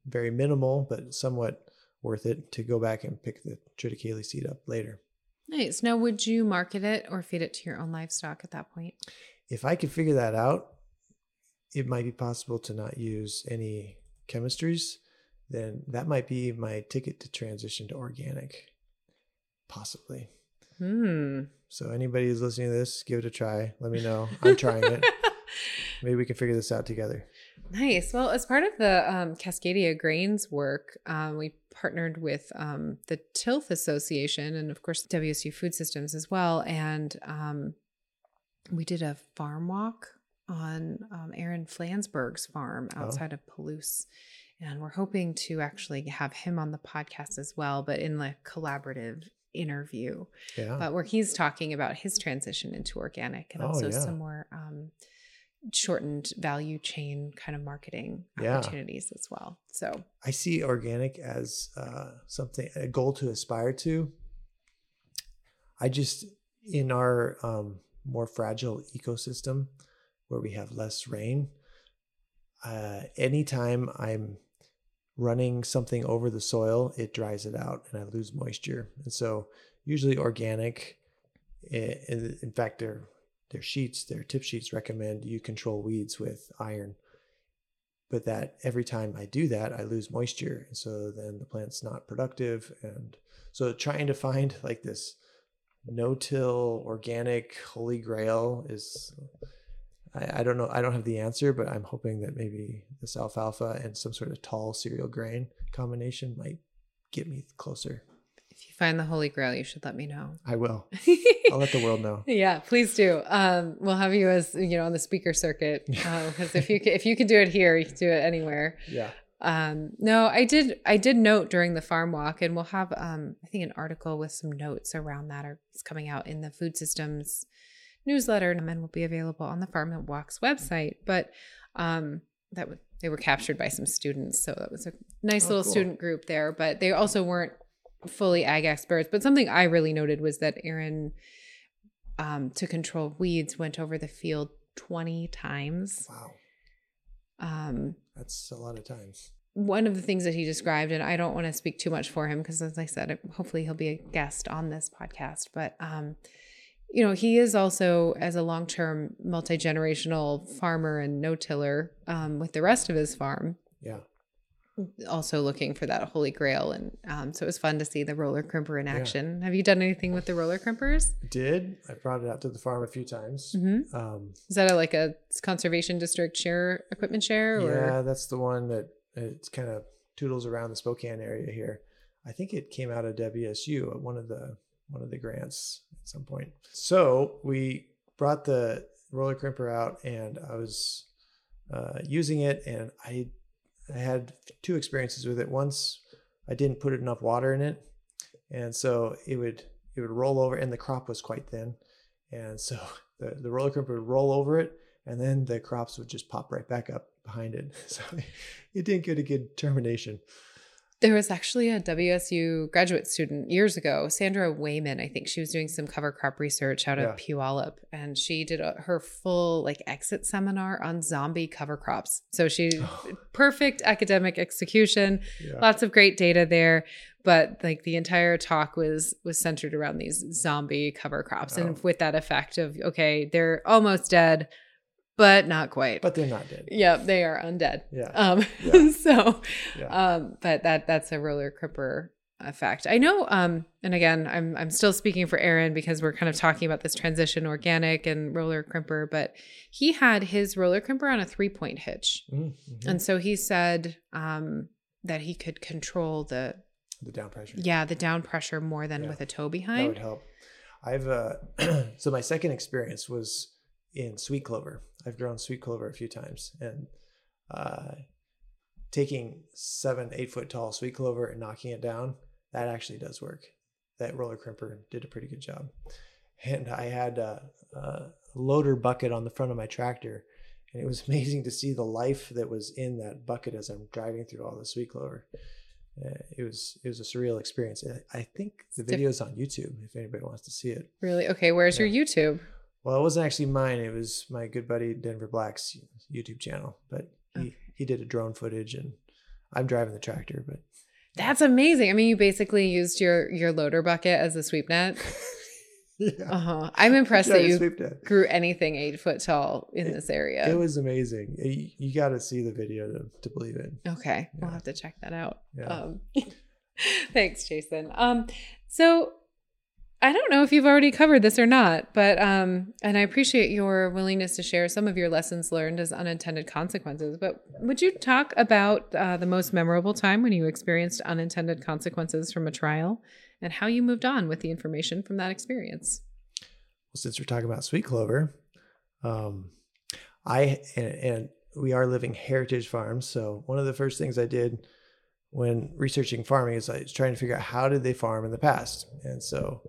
very minimal, but somewhat worth it to go back and pick the triticale seed up later. Nice. Now, would you market it or feed it to your own livestock at that point? If I could figure that out, it might be possible to not use any chemistries. Then that might be my ticket to transition to organic, possibly. Hmm. So anybody who's listening to this, give it a try. Let me know. I'm trying it. Maybe we can figure this out together. Nice. Well, as part of the um, Cascadia Grains work, um, we partnered with um, the Tilth Association and, of course, W S U Food Systems as well. And um, we did a farm walk on um, Aaron Flansburgh's farm outside oh. of Palouse. And we're hoping to actually have him on the podcast as well, but in the collaborative interview. Yeah. But where he's talking about his transition into organic and oh, also yeah. some more um, shortened value chain kind of marketing yeah. opportunities as well. So I see organic as uh, something, a goal to aspire to. I just, in our um, more fragile ecosystem where we have less rain, uh, anytime I'm running something over the soil, it dries it out and I lose moisture. And so usually organic, in fact, their, their sheets, their tip sheets recommend you control weeds with iron. But that every time I do that, I lose moisture. And so then the plant's not productive. And so trying to find like this no-till organic holy grail is... I, I don't know. I don't have the answer, but I'm hoping that maybe this alfalfa and some sort of tall cereal grain combination might get me closer. If you find the Holy Grail, you should let me know. I will. I'll let the world know. Yeah, please do. Um, we'll have you as, you know, on the speaker circuit, because uh, if you can, if you can do it here, you can do it anywhere. Yeah. Um, no, I did. I did note during the farm walk, and we'll have, um, I think, an article with some notes around that are it's coming out in the Food Systems newsletter, and will be available on the Farm That Walks website. But um, that w- they were captured by some students, so that was a nice oh, little cool. student group there. But they also weren't fully ag experts. But something I really noted was that Aaron, um, to control weeds, went over the field twenty times. Wow, um, that's a lot of times. One of the things that he described, and I don't want to speak too much for him because, as I said, hopefully he'll be a guest on this podcast, but um, you know, he is also, as a long-term multi-generational farmer and no-tiller um, with the rest of his farm. Yeah. Also looking for that holy grail. And um, so it was fun to see the roller crimper in action. Yeah. Have you done anything with the roller crimpers? Did. I brought it out to the farm a few times. Mm-hmm. Um, is that a, like a conservation district share, equipment share? Or? Yeah, that's the one that it's kind of toodles around the Spokane area here. I think it came out of W S U at one of the one of the grants at some point. So we brought the roller crimper out and I was uh, using it, and I I had two experiences with it. Once I didn't put enough water in it, and so it would it would roll over, and the crop was quite thin. And so the, the roller crimper would roll over it, and then the crops would just pop right back up behind it. So it didn't get a good termination. There was actually a W S U graduate student years ago, Sandra Wayman. I think she was doing some cover crop research out of yeah. Puyallup, and she did a, her full like exit seminar on zombie cover crops. So she oh. perfect academic execution, yeah. lots of great data there. But like the entire talk was was centered around these zombie cover crops, oh. and with that effect of okay, they're almost dead, but not quite. But they're not dead. Yeah, they are undead. Yeah. Um, yeah. so, yeah. um, but that that's a roller crimper effect. I know. Um, and again, I'm I'm still speaking for Aaron because we're kind of talking about this transition, organic and roller crimper. But he had his roller crimper on a three point hitch, mm-hmm. and so he said um, that he could control the the down pressure. Yeah, the down pressure more than yeah. with a tow behind. That would help. I've uh, so my second experience was in sweet clover. I've grown sweet clover a few times, and uh, taking seven, eight foot tall sweet clover and knocking it down, that actually does work. That roller crimper did a pretty good job. And I had a, a loader bucket on the front of my tractor, and it was amazing to see the life that was in that bucket as I'm driving through all the sweet clover. Uh, it was it was a surreal experience. I think the video is on YouTube if anybody wants to see it. Really? Okay, where's yeah. your YouTube? Well, it wasn't actually mine. It was my good buddy Denver Black's YouTube channel, but he, okay. he did a drone footage, and I'm driving the tractor, but that's amazing. I mean, you basically used your your loader bucket as a sweep net. yeah. Uh-huh. I'm impressed that you sweep net. grew anything eight foot tall in it, this area. It was amazing. You, you got to see the video to, to believe it. Okay. Yeah. We'll have to check that out. Yeah. Um, thanks, Jason. Um, so I don't know if you've already covered this or not, but, um, and I appreciate your willingness to share some of your lessons learned as unintended consequences, but would you talk about uh, the most memorable time when you experienced unintended consequences from a trial and how you moved on with the information from that experience? Well, since we're talking about sweet clover, um, I, and, and we are living heritage farms. So one of the first things I did when researching farming is I was trying to figure out how did they farm in the past. And so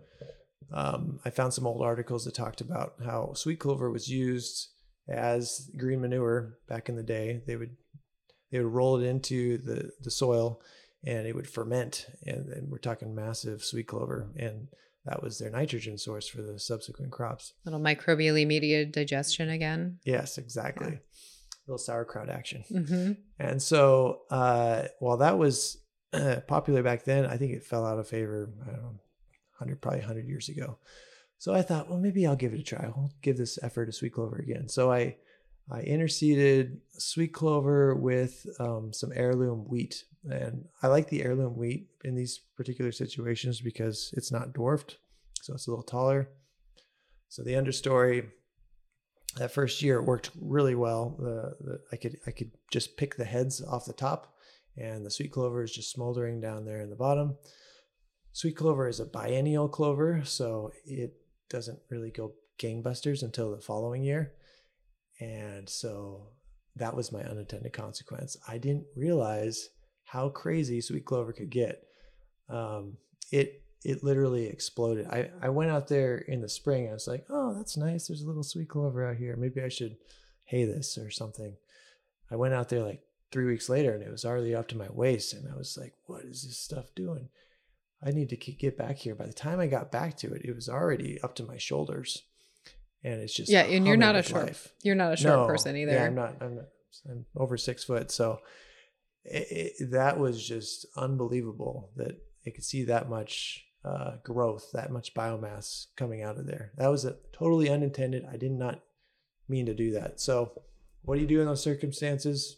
um, I found some old articles that talked about how sweet clover was used as green manure back in the day. They would they would roll it into the, the soil and it would ferment. And, and we're talking massive sweet clover. And that was their nitrogen source for the subsequent crops. Little microbially mediated digestion again. Yes, exactly. Yeah. Little sauerkraut action. Mm-hmm. And so uh, while that was uh, popular back then, I think it fell out of favor, I don't know, one hundred, probably one hundred years ago. So I thought, well, maybe I'll give it a try. I'll give this effort to sweet clover again. So I, I interseeded sweet clover with um, some heirloom wheat. And I like the heirloom wheat in these particular situations because it's not dwarfed. So it's a little taller. So the understory, that first year it worked really well. The, the, I could I could just pick the heads off the top, and the sweet clover is just smoldering down there in the bottom. Sweet clover is a biennial clover, so it doesn't really go gangbusters until the following year. And so that was my unintended consequence. I didn't realize how crazy sweet clover could get. Um, it it literally exploded. I, I went out there in the spring. I was like, oh, that's nice. There's a little sweet clover out here. Maybe I should hay this or something. I went out there like three weeks later and it was already up to my waist. And I was like, what is this stuff doing? I need to get back here. By the time I got back to it, it was already up to my shoulders. And it's just, yeah. And you're not a short, life. you're not a short no, person either. Yeah, I'm not, I'm not, I'm over six foot. So it, it, that was just unbelievable that I could see that much uh, growth, that much biomass coming out of there. That was a totally unintended. I did not mean to do that. So what do you do in those circumstances?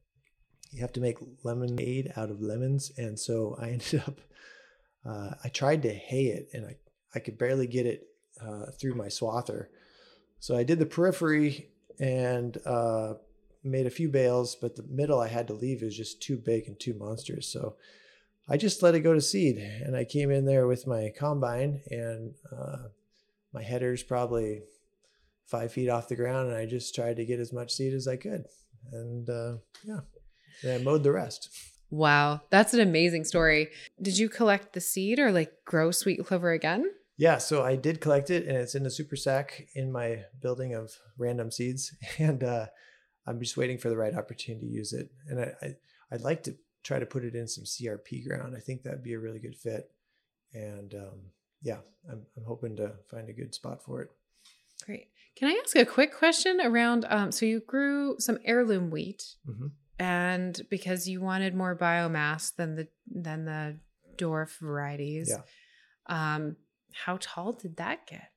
You have to make lemonade out of lemons. And so I ended up, uh, I tried to hay it and I, I could barely get it uh, through my swather. So I did the periphery and uh, made a few bales, but the middle I had to leave. It was just too big and too monstrous. So I just let it go to seed. And I came in there with my combine and uh, my header's probably five feet off the ground. And I just tried to get as much seed as I could. And uh, yeah, and I mowed the rest. Wow. That's an amazing story. Did you collect the seed or like grow sweet clover again? Yeah, so I did collect it and it's in the super sack in my building of random seeds. And uh, I'm just waiting for the right opportunity to use it. And I, I, I'd like to try to put it in some C R P ground. I think that'd be a really good fit. And um, yeah, I'm, I'm hoping to find a good spot for it. Great. Can I ask a quick question around, um, so you grew some heirloom wheat Mm-hmm. and because you wanted more biomass than the, than the dwarf varieties. Yeah. Um, how tall did that get?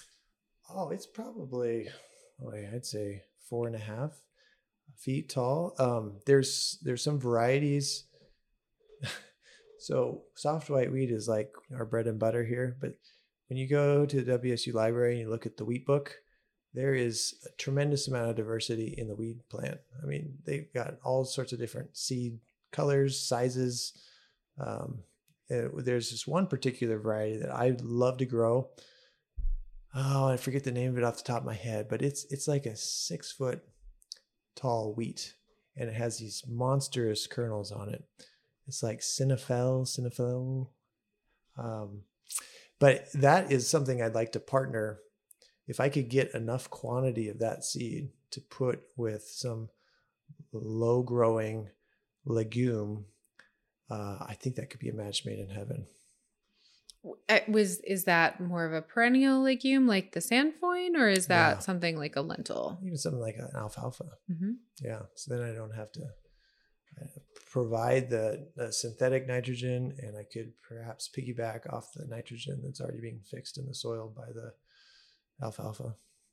Oh, it's probably, oh, I'd say four and a half feet tall. Um, there's there's some varieties. So soft white wheat is like our bread and butter here. But when you go to the W S U library and you look at the wheat book, there is a tremendous amount of diversity in the wheat plant. I mean, they've got all sorts of different seed colors, sizes. Um, There's this one particular variety that I love to grow. Oh, I forget the name of it off the top of my head, but it's it's like a six foot tall wheat, and it has these monstrous kernels on it. It's like Cinefel, Cinefel. Um, but that is something I'd like to partner. If I could get enough quantity of that seed to put with some low growing legume, Uh, I think that could be a match made in heaven. Was is that more of a perennial legume like the sandfoin, or is that Yeah. something like a lentil? Even something like an alfalfa. Mm-hmm. Yeah. So then I don't have to, I provide the, the synthetic nitrogen, and I could perhaps piggyback off the nitrogen that's already being fixed in the soil by the alfalfa.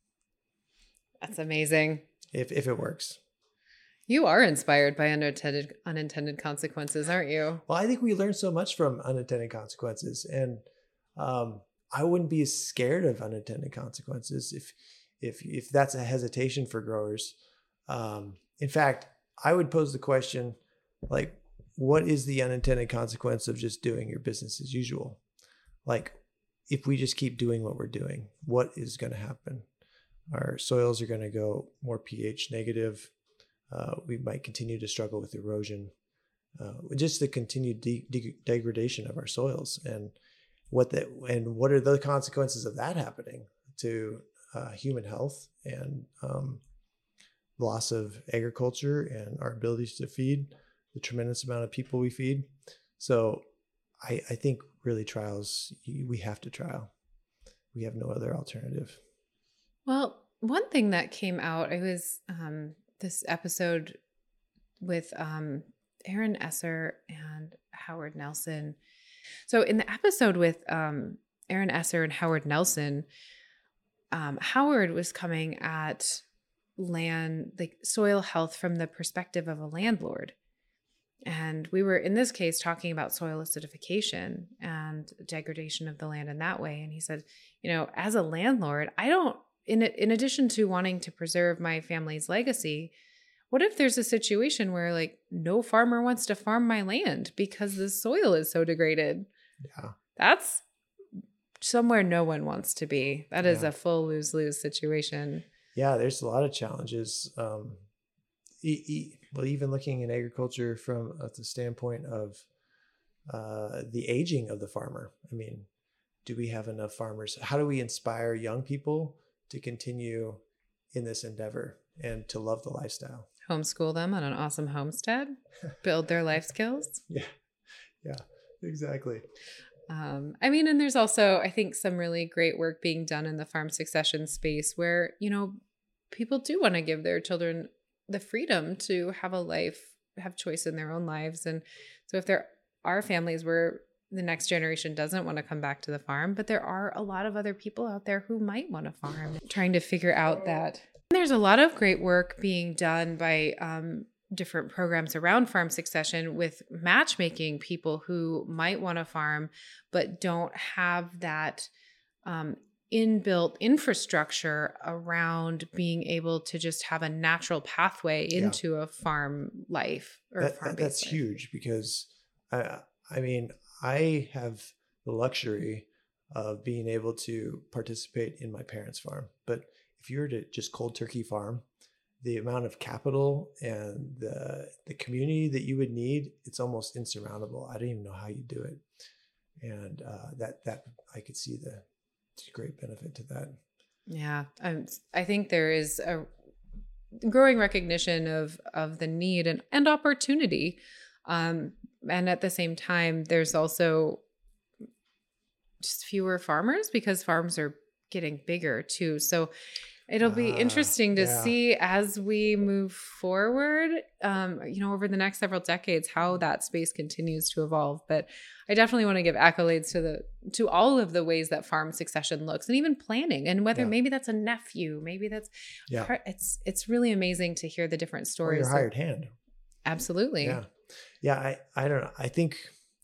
That's amazing. If if it works. You are inspired by unintended unintended consequences, aren't you? Well, I think we learn so much from unintended consequences, and um, I wouldn't be as scared of unintended consequences if if if that's a hesitation for growers. Um, in fact, I would pose the question, like, what is the unintended consequence of just doing your business as usual? Like, if we just keep doing what we're doing, what is going to happen? Our soils are going to go more pH negative. Uh, we might continue to struggle with erosion, uh, just the continued de- de- degradation of our soils, and what that and what are the consequences of that happening to uh, human health and um, loss of agriculture and our abilities to feed the tremendous amount of people we feed. So, I, I think really trials we have to trial. We have no other alternative. Well, one thing that came out, I was. Um, this episode with um, Aaron Esser and Howard Nelson. So in the episode with um, Aaron Esser and Howard Nelson, um, Howard was coming at land, like soil health from the perspective of a landlord. And we were, in this case, talking about soil acidification and degradation of the land in that way. And he said, you know, as a landlord, I don't, In, in addition to wanting to preserve my family's legacy, what if there's a situation where like no farmer wants to farm my land because the soil is so degraded? Yeah. That's somewhere no one wants to be. That is Yeah. a full lose-lose situation. Yeah, there's a lot of challenges. Um, e- e- well, even looking at agriculture from uh, the standpoint of uh, the aging of the farmer. I mean, do we have enough farmers? How do we inspire young people to continue in this endeavor and to love the lifestyle? Homeschool them on an awesome homestead, build their life skills. Yeah, yeah, exactly. Um, I mean, and there's also, I think, some really great work being done in the farm succession space where, you know, people do want to give their children the freedom to have a life, have choice in their own lives. And so if there are families where the next generation doesn't want to come back to the farm, but there are a lot of other people out there who might want to farm, trying to figure out that. And there's a lot of great work being done by um, different programs around farm succession with matchmaking people who might want to farm, but don't have that um, inbuilt infrastructure around being able to just have a natural pathway into yeah. a farm life or that, farm that, That's life. huge because, I, I mean, I have the luxury of being able to participate in my parents' farm. But if you were to just cold turkey farm, the amount of capital and the the community that you would need, it's almost insurmountable. I don't even know how you do it. And uh, that that I could see the great benefit to that. Yeah, um, I think there is a growing recognition of of the need and, and opportunity. Um, and at the same time, there's also just fewer farmers because farms are getting bigger too. So it'll be uh, interesting to yeah. see as we move forward, um, you know, over the next several decades, how that space continues to evolve. But I definitely want to give accolades to the to all of the ways that farm succession looks, and even planning, and whether yeah. maybe that's a nephew, maybe that's yeah. part, it's it's really amazing to hear the different stories. Or your hired hand. Absolutely. Yeah. Yeah. I, I don't know. I think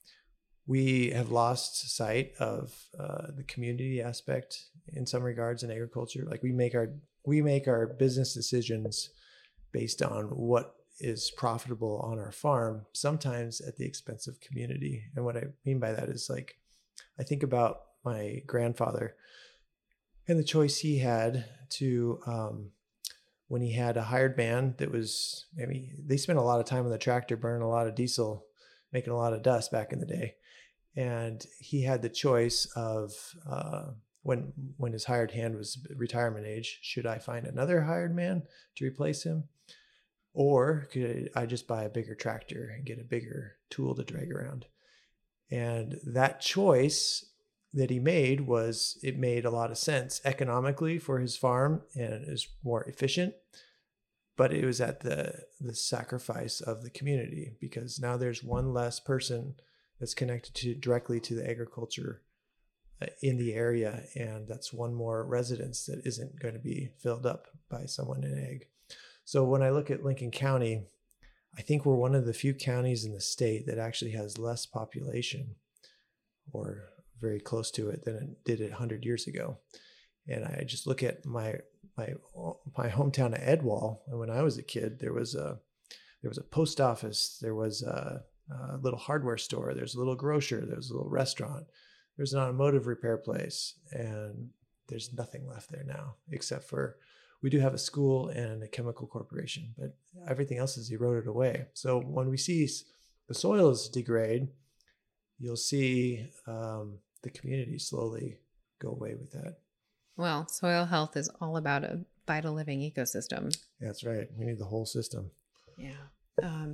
we have lost sight of uh, the community aspect in some regards in agriculture. Like we make our, we make our business decisions based on what is profitable on our farm, sometimes at the expense of community. And what I mean by that is like, I think about my grandfather and the choice he had to, um, when he had a hired man that was, I mean, they spent a lot of time on the tractor, burning a lot of diesel, making a lot of dust back in the day. And he had the choice of uh, when when his hired hand was retirement age, should I find another hired man to replace him? Or could I just buy a bigger tractor and get a bigger tool to drag around? And that choice that he made was, it made a lot of sense economically for his farm and it was more efficient. but it was at the the sacrifice of the community, because now there's one less person that's connected to directly to the agriculture in the area, and that's one more residence that isn't going to be filled up by someone in ag. So when I look at Lincoln County, I think we're one of the few counties in the state that actually has less population, or very close to it, than it did it one hundred years ago. And I just look at my my my hometown of Edwall, and when I was a kid, there was a there was a post office, there was a, a little hardware store, there's a little grocer, there was a little restaurant, there's an automotive repair place, and there's nothing left there now, except for we do have a school and a chemical corporation, but everything else is eroded away. So when we see the soils degrade, you'll see um, the community slowly go away with that. Well, soil health is all about a vital living ecosystem. That's right. We need the whole system. Yeah. Um,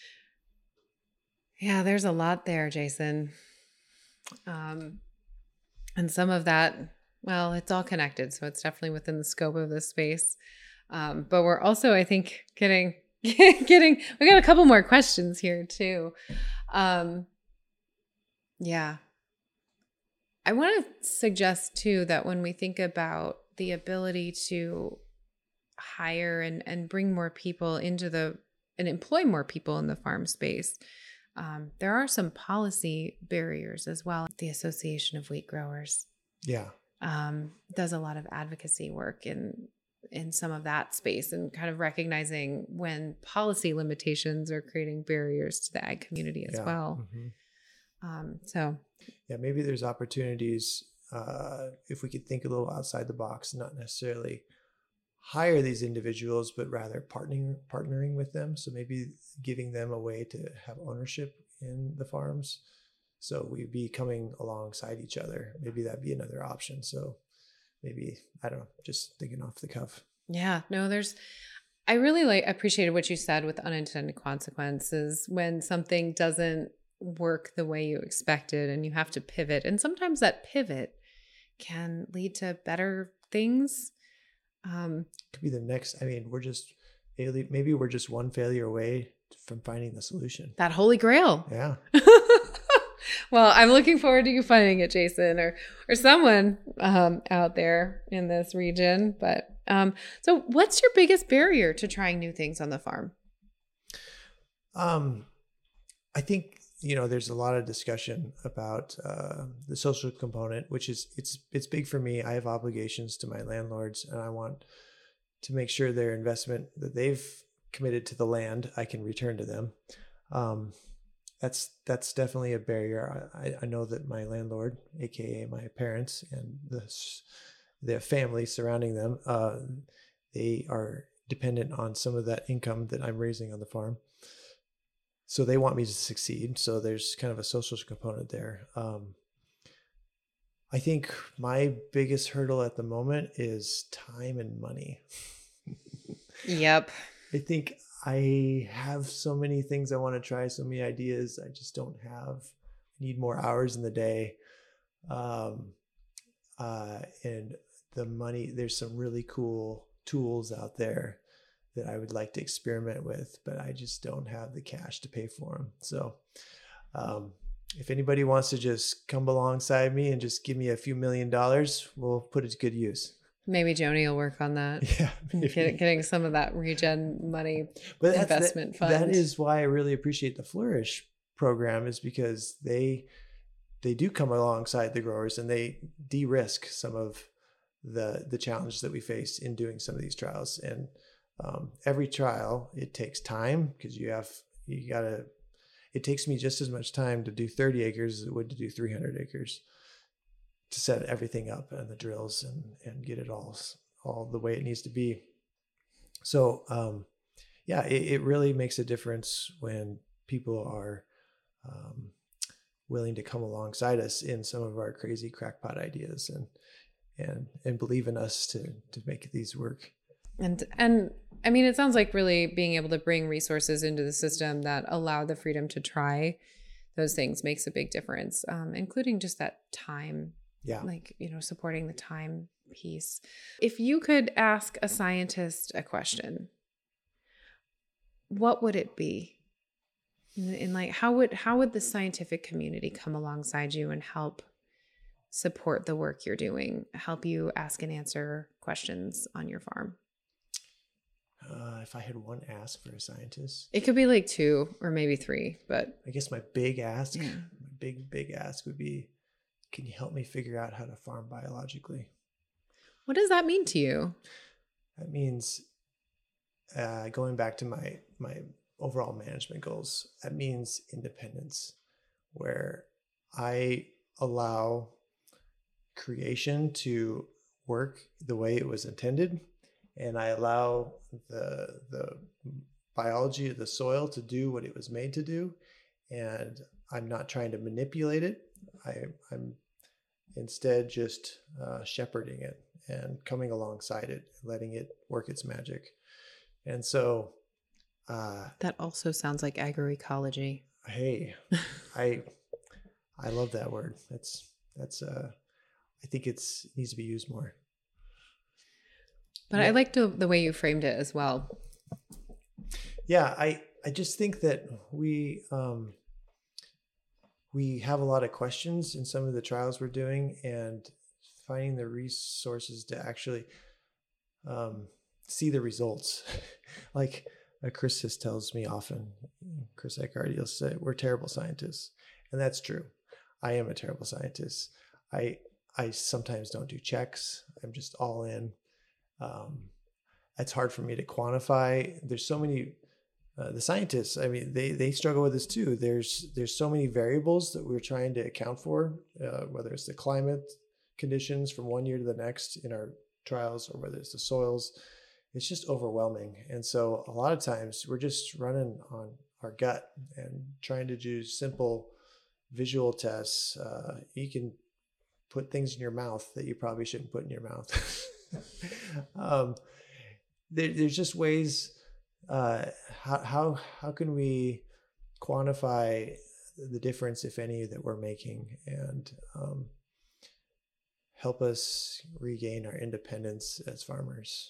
yeah, there's a lot there, Jason. Um, and some of that, well, it's all connected. So it's definitely within the scope of this space. Um, but we're also, I think, getting, getting, we got a couple more questions here too. Um, yeah. I want to suggest too that when we think about the ability to hire and, and bring more people into the, and employ more people in the farm space, um, there are some policy barriers as well. The Association of Wheat Growers Yeah. um, does a lot of advocacy work in in some of that space, and kind of recognizing when policy limitations are creating barriers to the ag community as Yeah. well. Mm-hmm. Um, so Yeah, maybe there's opportunities uh, if we could think a little outside the box, not necessarily hire these individuals, but rather partnering partnering with them. So maybe giving them a way to have ownership in the farms. So we'd be coming alongside each other. Maybe that'd be another option. So maybe, I don't know, just thinking off the cuff. yeah, no, there's, I really like appreciated what you said with unintended consequences when something doesn't work the way you expected and you have to pivot. And sometimes that pivot can lead to better things. Um, Could be the next, I mean, we're just, maybe we're just one failure away from finding the solution. that holy grail. Yeah. Well, I'm looking forward to you finding it, Jason, or or someone um, out there in this region. But um, so what's your biggest barrier to trying new things on the farm? Um, I think, you know, there's a lot of discussion about uh, the social component, which is, it's it's big for me. I have obligations to my landlords, and I want to make sure their investment that they've committed to the land, I can return to them. Um, that's that's definitely a barrier. I, I know that my landlord, aka my parents, and the the family surrounding them, uh, they are dependent on some of that income that I'm raising on the farm. So they want me to succeed. So there's kind of a social component there. Um, I think my biggest hurdle at the moment is time and money. Yep. I think I have so many things I want to try, so many ideas. I just don't have, I need more hours in the day. Um, uh, and the money, there's some really cool tools out there that I would like to experiment with, but I just don't have the cash to pay for them. So um, if anybody wants to just come alongside me and just give me a few million dollars, we'll put it to good use. Maybe Joni will work on that. Yeah, Get, getting some of that regen money but that's, investment that, fund. That is why I really appreciate the Flourish program, is because they they do come alongside the growers and they de-risk some of the the challenges that we face in doing some of these trials. And um, every trial, it takes time, because you have you gotta. It takes me just as much time to do thirty acres as it would to do three hundred acres. To set everything up and the drills and, and get it all, all the way it needs to be. So, um, yeah, it, it really makes a difference when people are um, willing to come alongside us in some of our crazy crackpot ideas and, and, and believe in us to, to make these work. And, and I mean, it sounds like really being able to bring resources into the system that allow the freedom to try those things makes a big difference, um, including just that time. Yeah. Like, you know, supporting the time piece. If you could ask a scientist a question, what would it be? And, and like, how would, how would the scientific community come alongside you and help support the work you're doing, help you ask and answer questions on your farm? Uh, if I had one ask for a scientist, it could be like two or maybe three, but I guess my big ask, yeah. my big, big ask would be, can you help me figure out how to farm biologically? What does that mean to you? That means uh, going back to my, my overall management goals, that means independence, where I allow creation to work the way it was intended. And I allow the the biology of the soil to do what it was made to do. And I'm not trying to manipulate it. I, I'm instead just uh, shepherding it and coming alongside it, letting it work its magic. And so... Uh, that also sounds like agroecology. Hey, I I love that word. That's, that's uh, I think it's it needs to be used more. But yeah. I liked the, the way you framed it as well. Yeah, I, I just think that we um, we have a lot of questions in some of the trials we're doing, and finding the resources to actually um, see the results. Like uh, Chris just tells me often, Chris Eckhart, he'll say, we're terrible scientists. And that's true. I am a terrible scientist. I I sometimes don't do checks. I'm just all in. Um, it's hard for me to quantify. There's so many, uh, the scientists, I mean, they, they struggle with this too. There's, there's so many variables that we're trying to account for, uh, whether it's the climate conditions from one year to the next in our trials, or whether it's the soils. It's just overwhelming. And so a lot of times we're just running on our gut and trying to do simple visual tests. Uh, you can put things in your mouth that you probably shouldn't put in your mouth. um, there, there's just ways, uh, how, how, how can we quantify the difference, if any, that we're making, and um, help us regain our independence as farmers.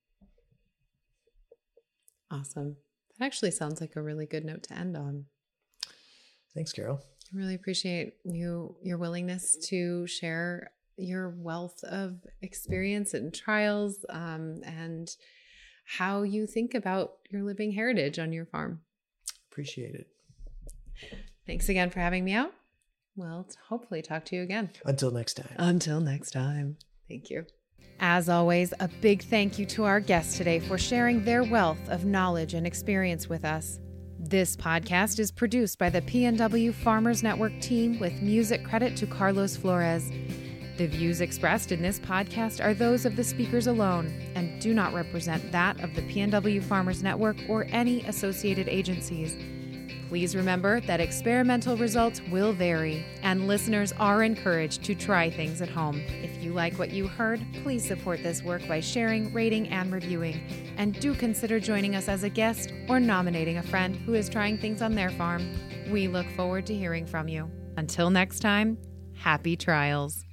Awesome. That actually sounds like a really good note to end on. Thanks, Carol. I really appreciate you, your willingness to share your wealth of experience and trials, um, and how you think about your living heritage on your farm. Appreciate it. Thanks again for having me out. We'll hopefully talk to you again. Until next time. Until next time. Thank you. As always, a big thank you to our guests today for sharing their wealth of knowledge and experience with us. This podcast is produced by the P N W Farmers Network team with music credit to Carlos Flores. The views expressed in this podcast are those of the speakers alone and do not represent that of the P N W Farmers Network or any associated agencies. Please remember that experimental results will vary, and listeners are encouraged to try things at home. If you like what you heard, please support this work by sharing, rating, and reviewing. And do consider joining us as a guest or nominating a friend who is trying things on their farm. We look forward to hearing from you. Until next time, happy trials.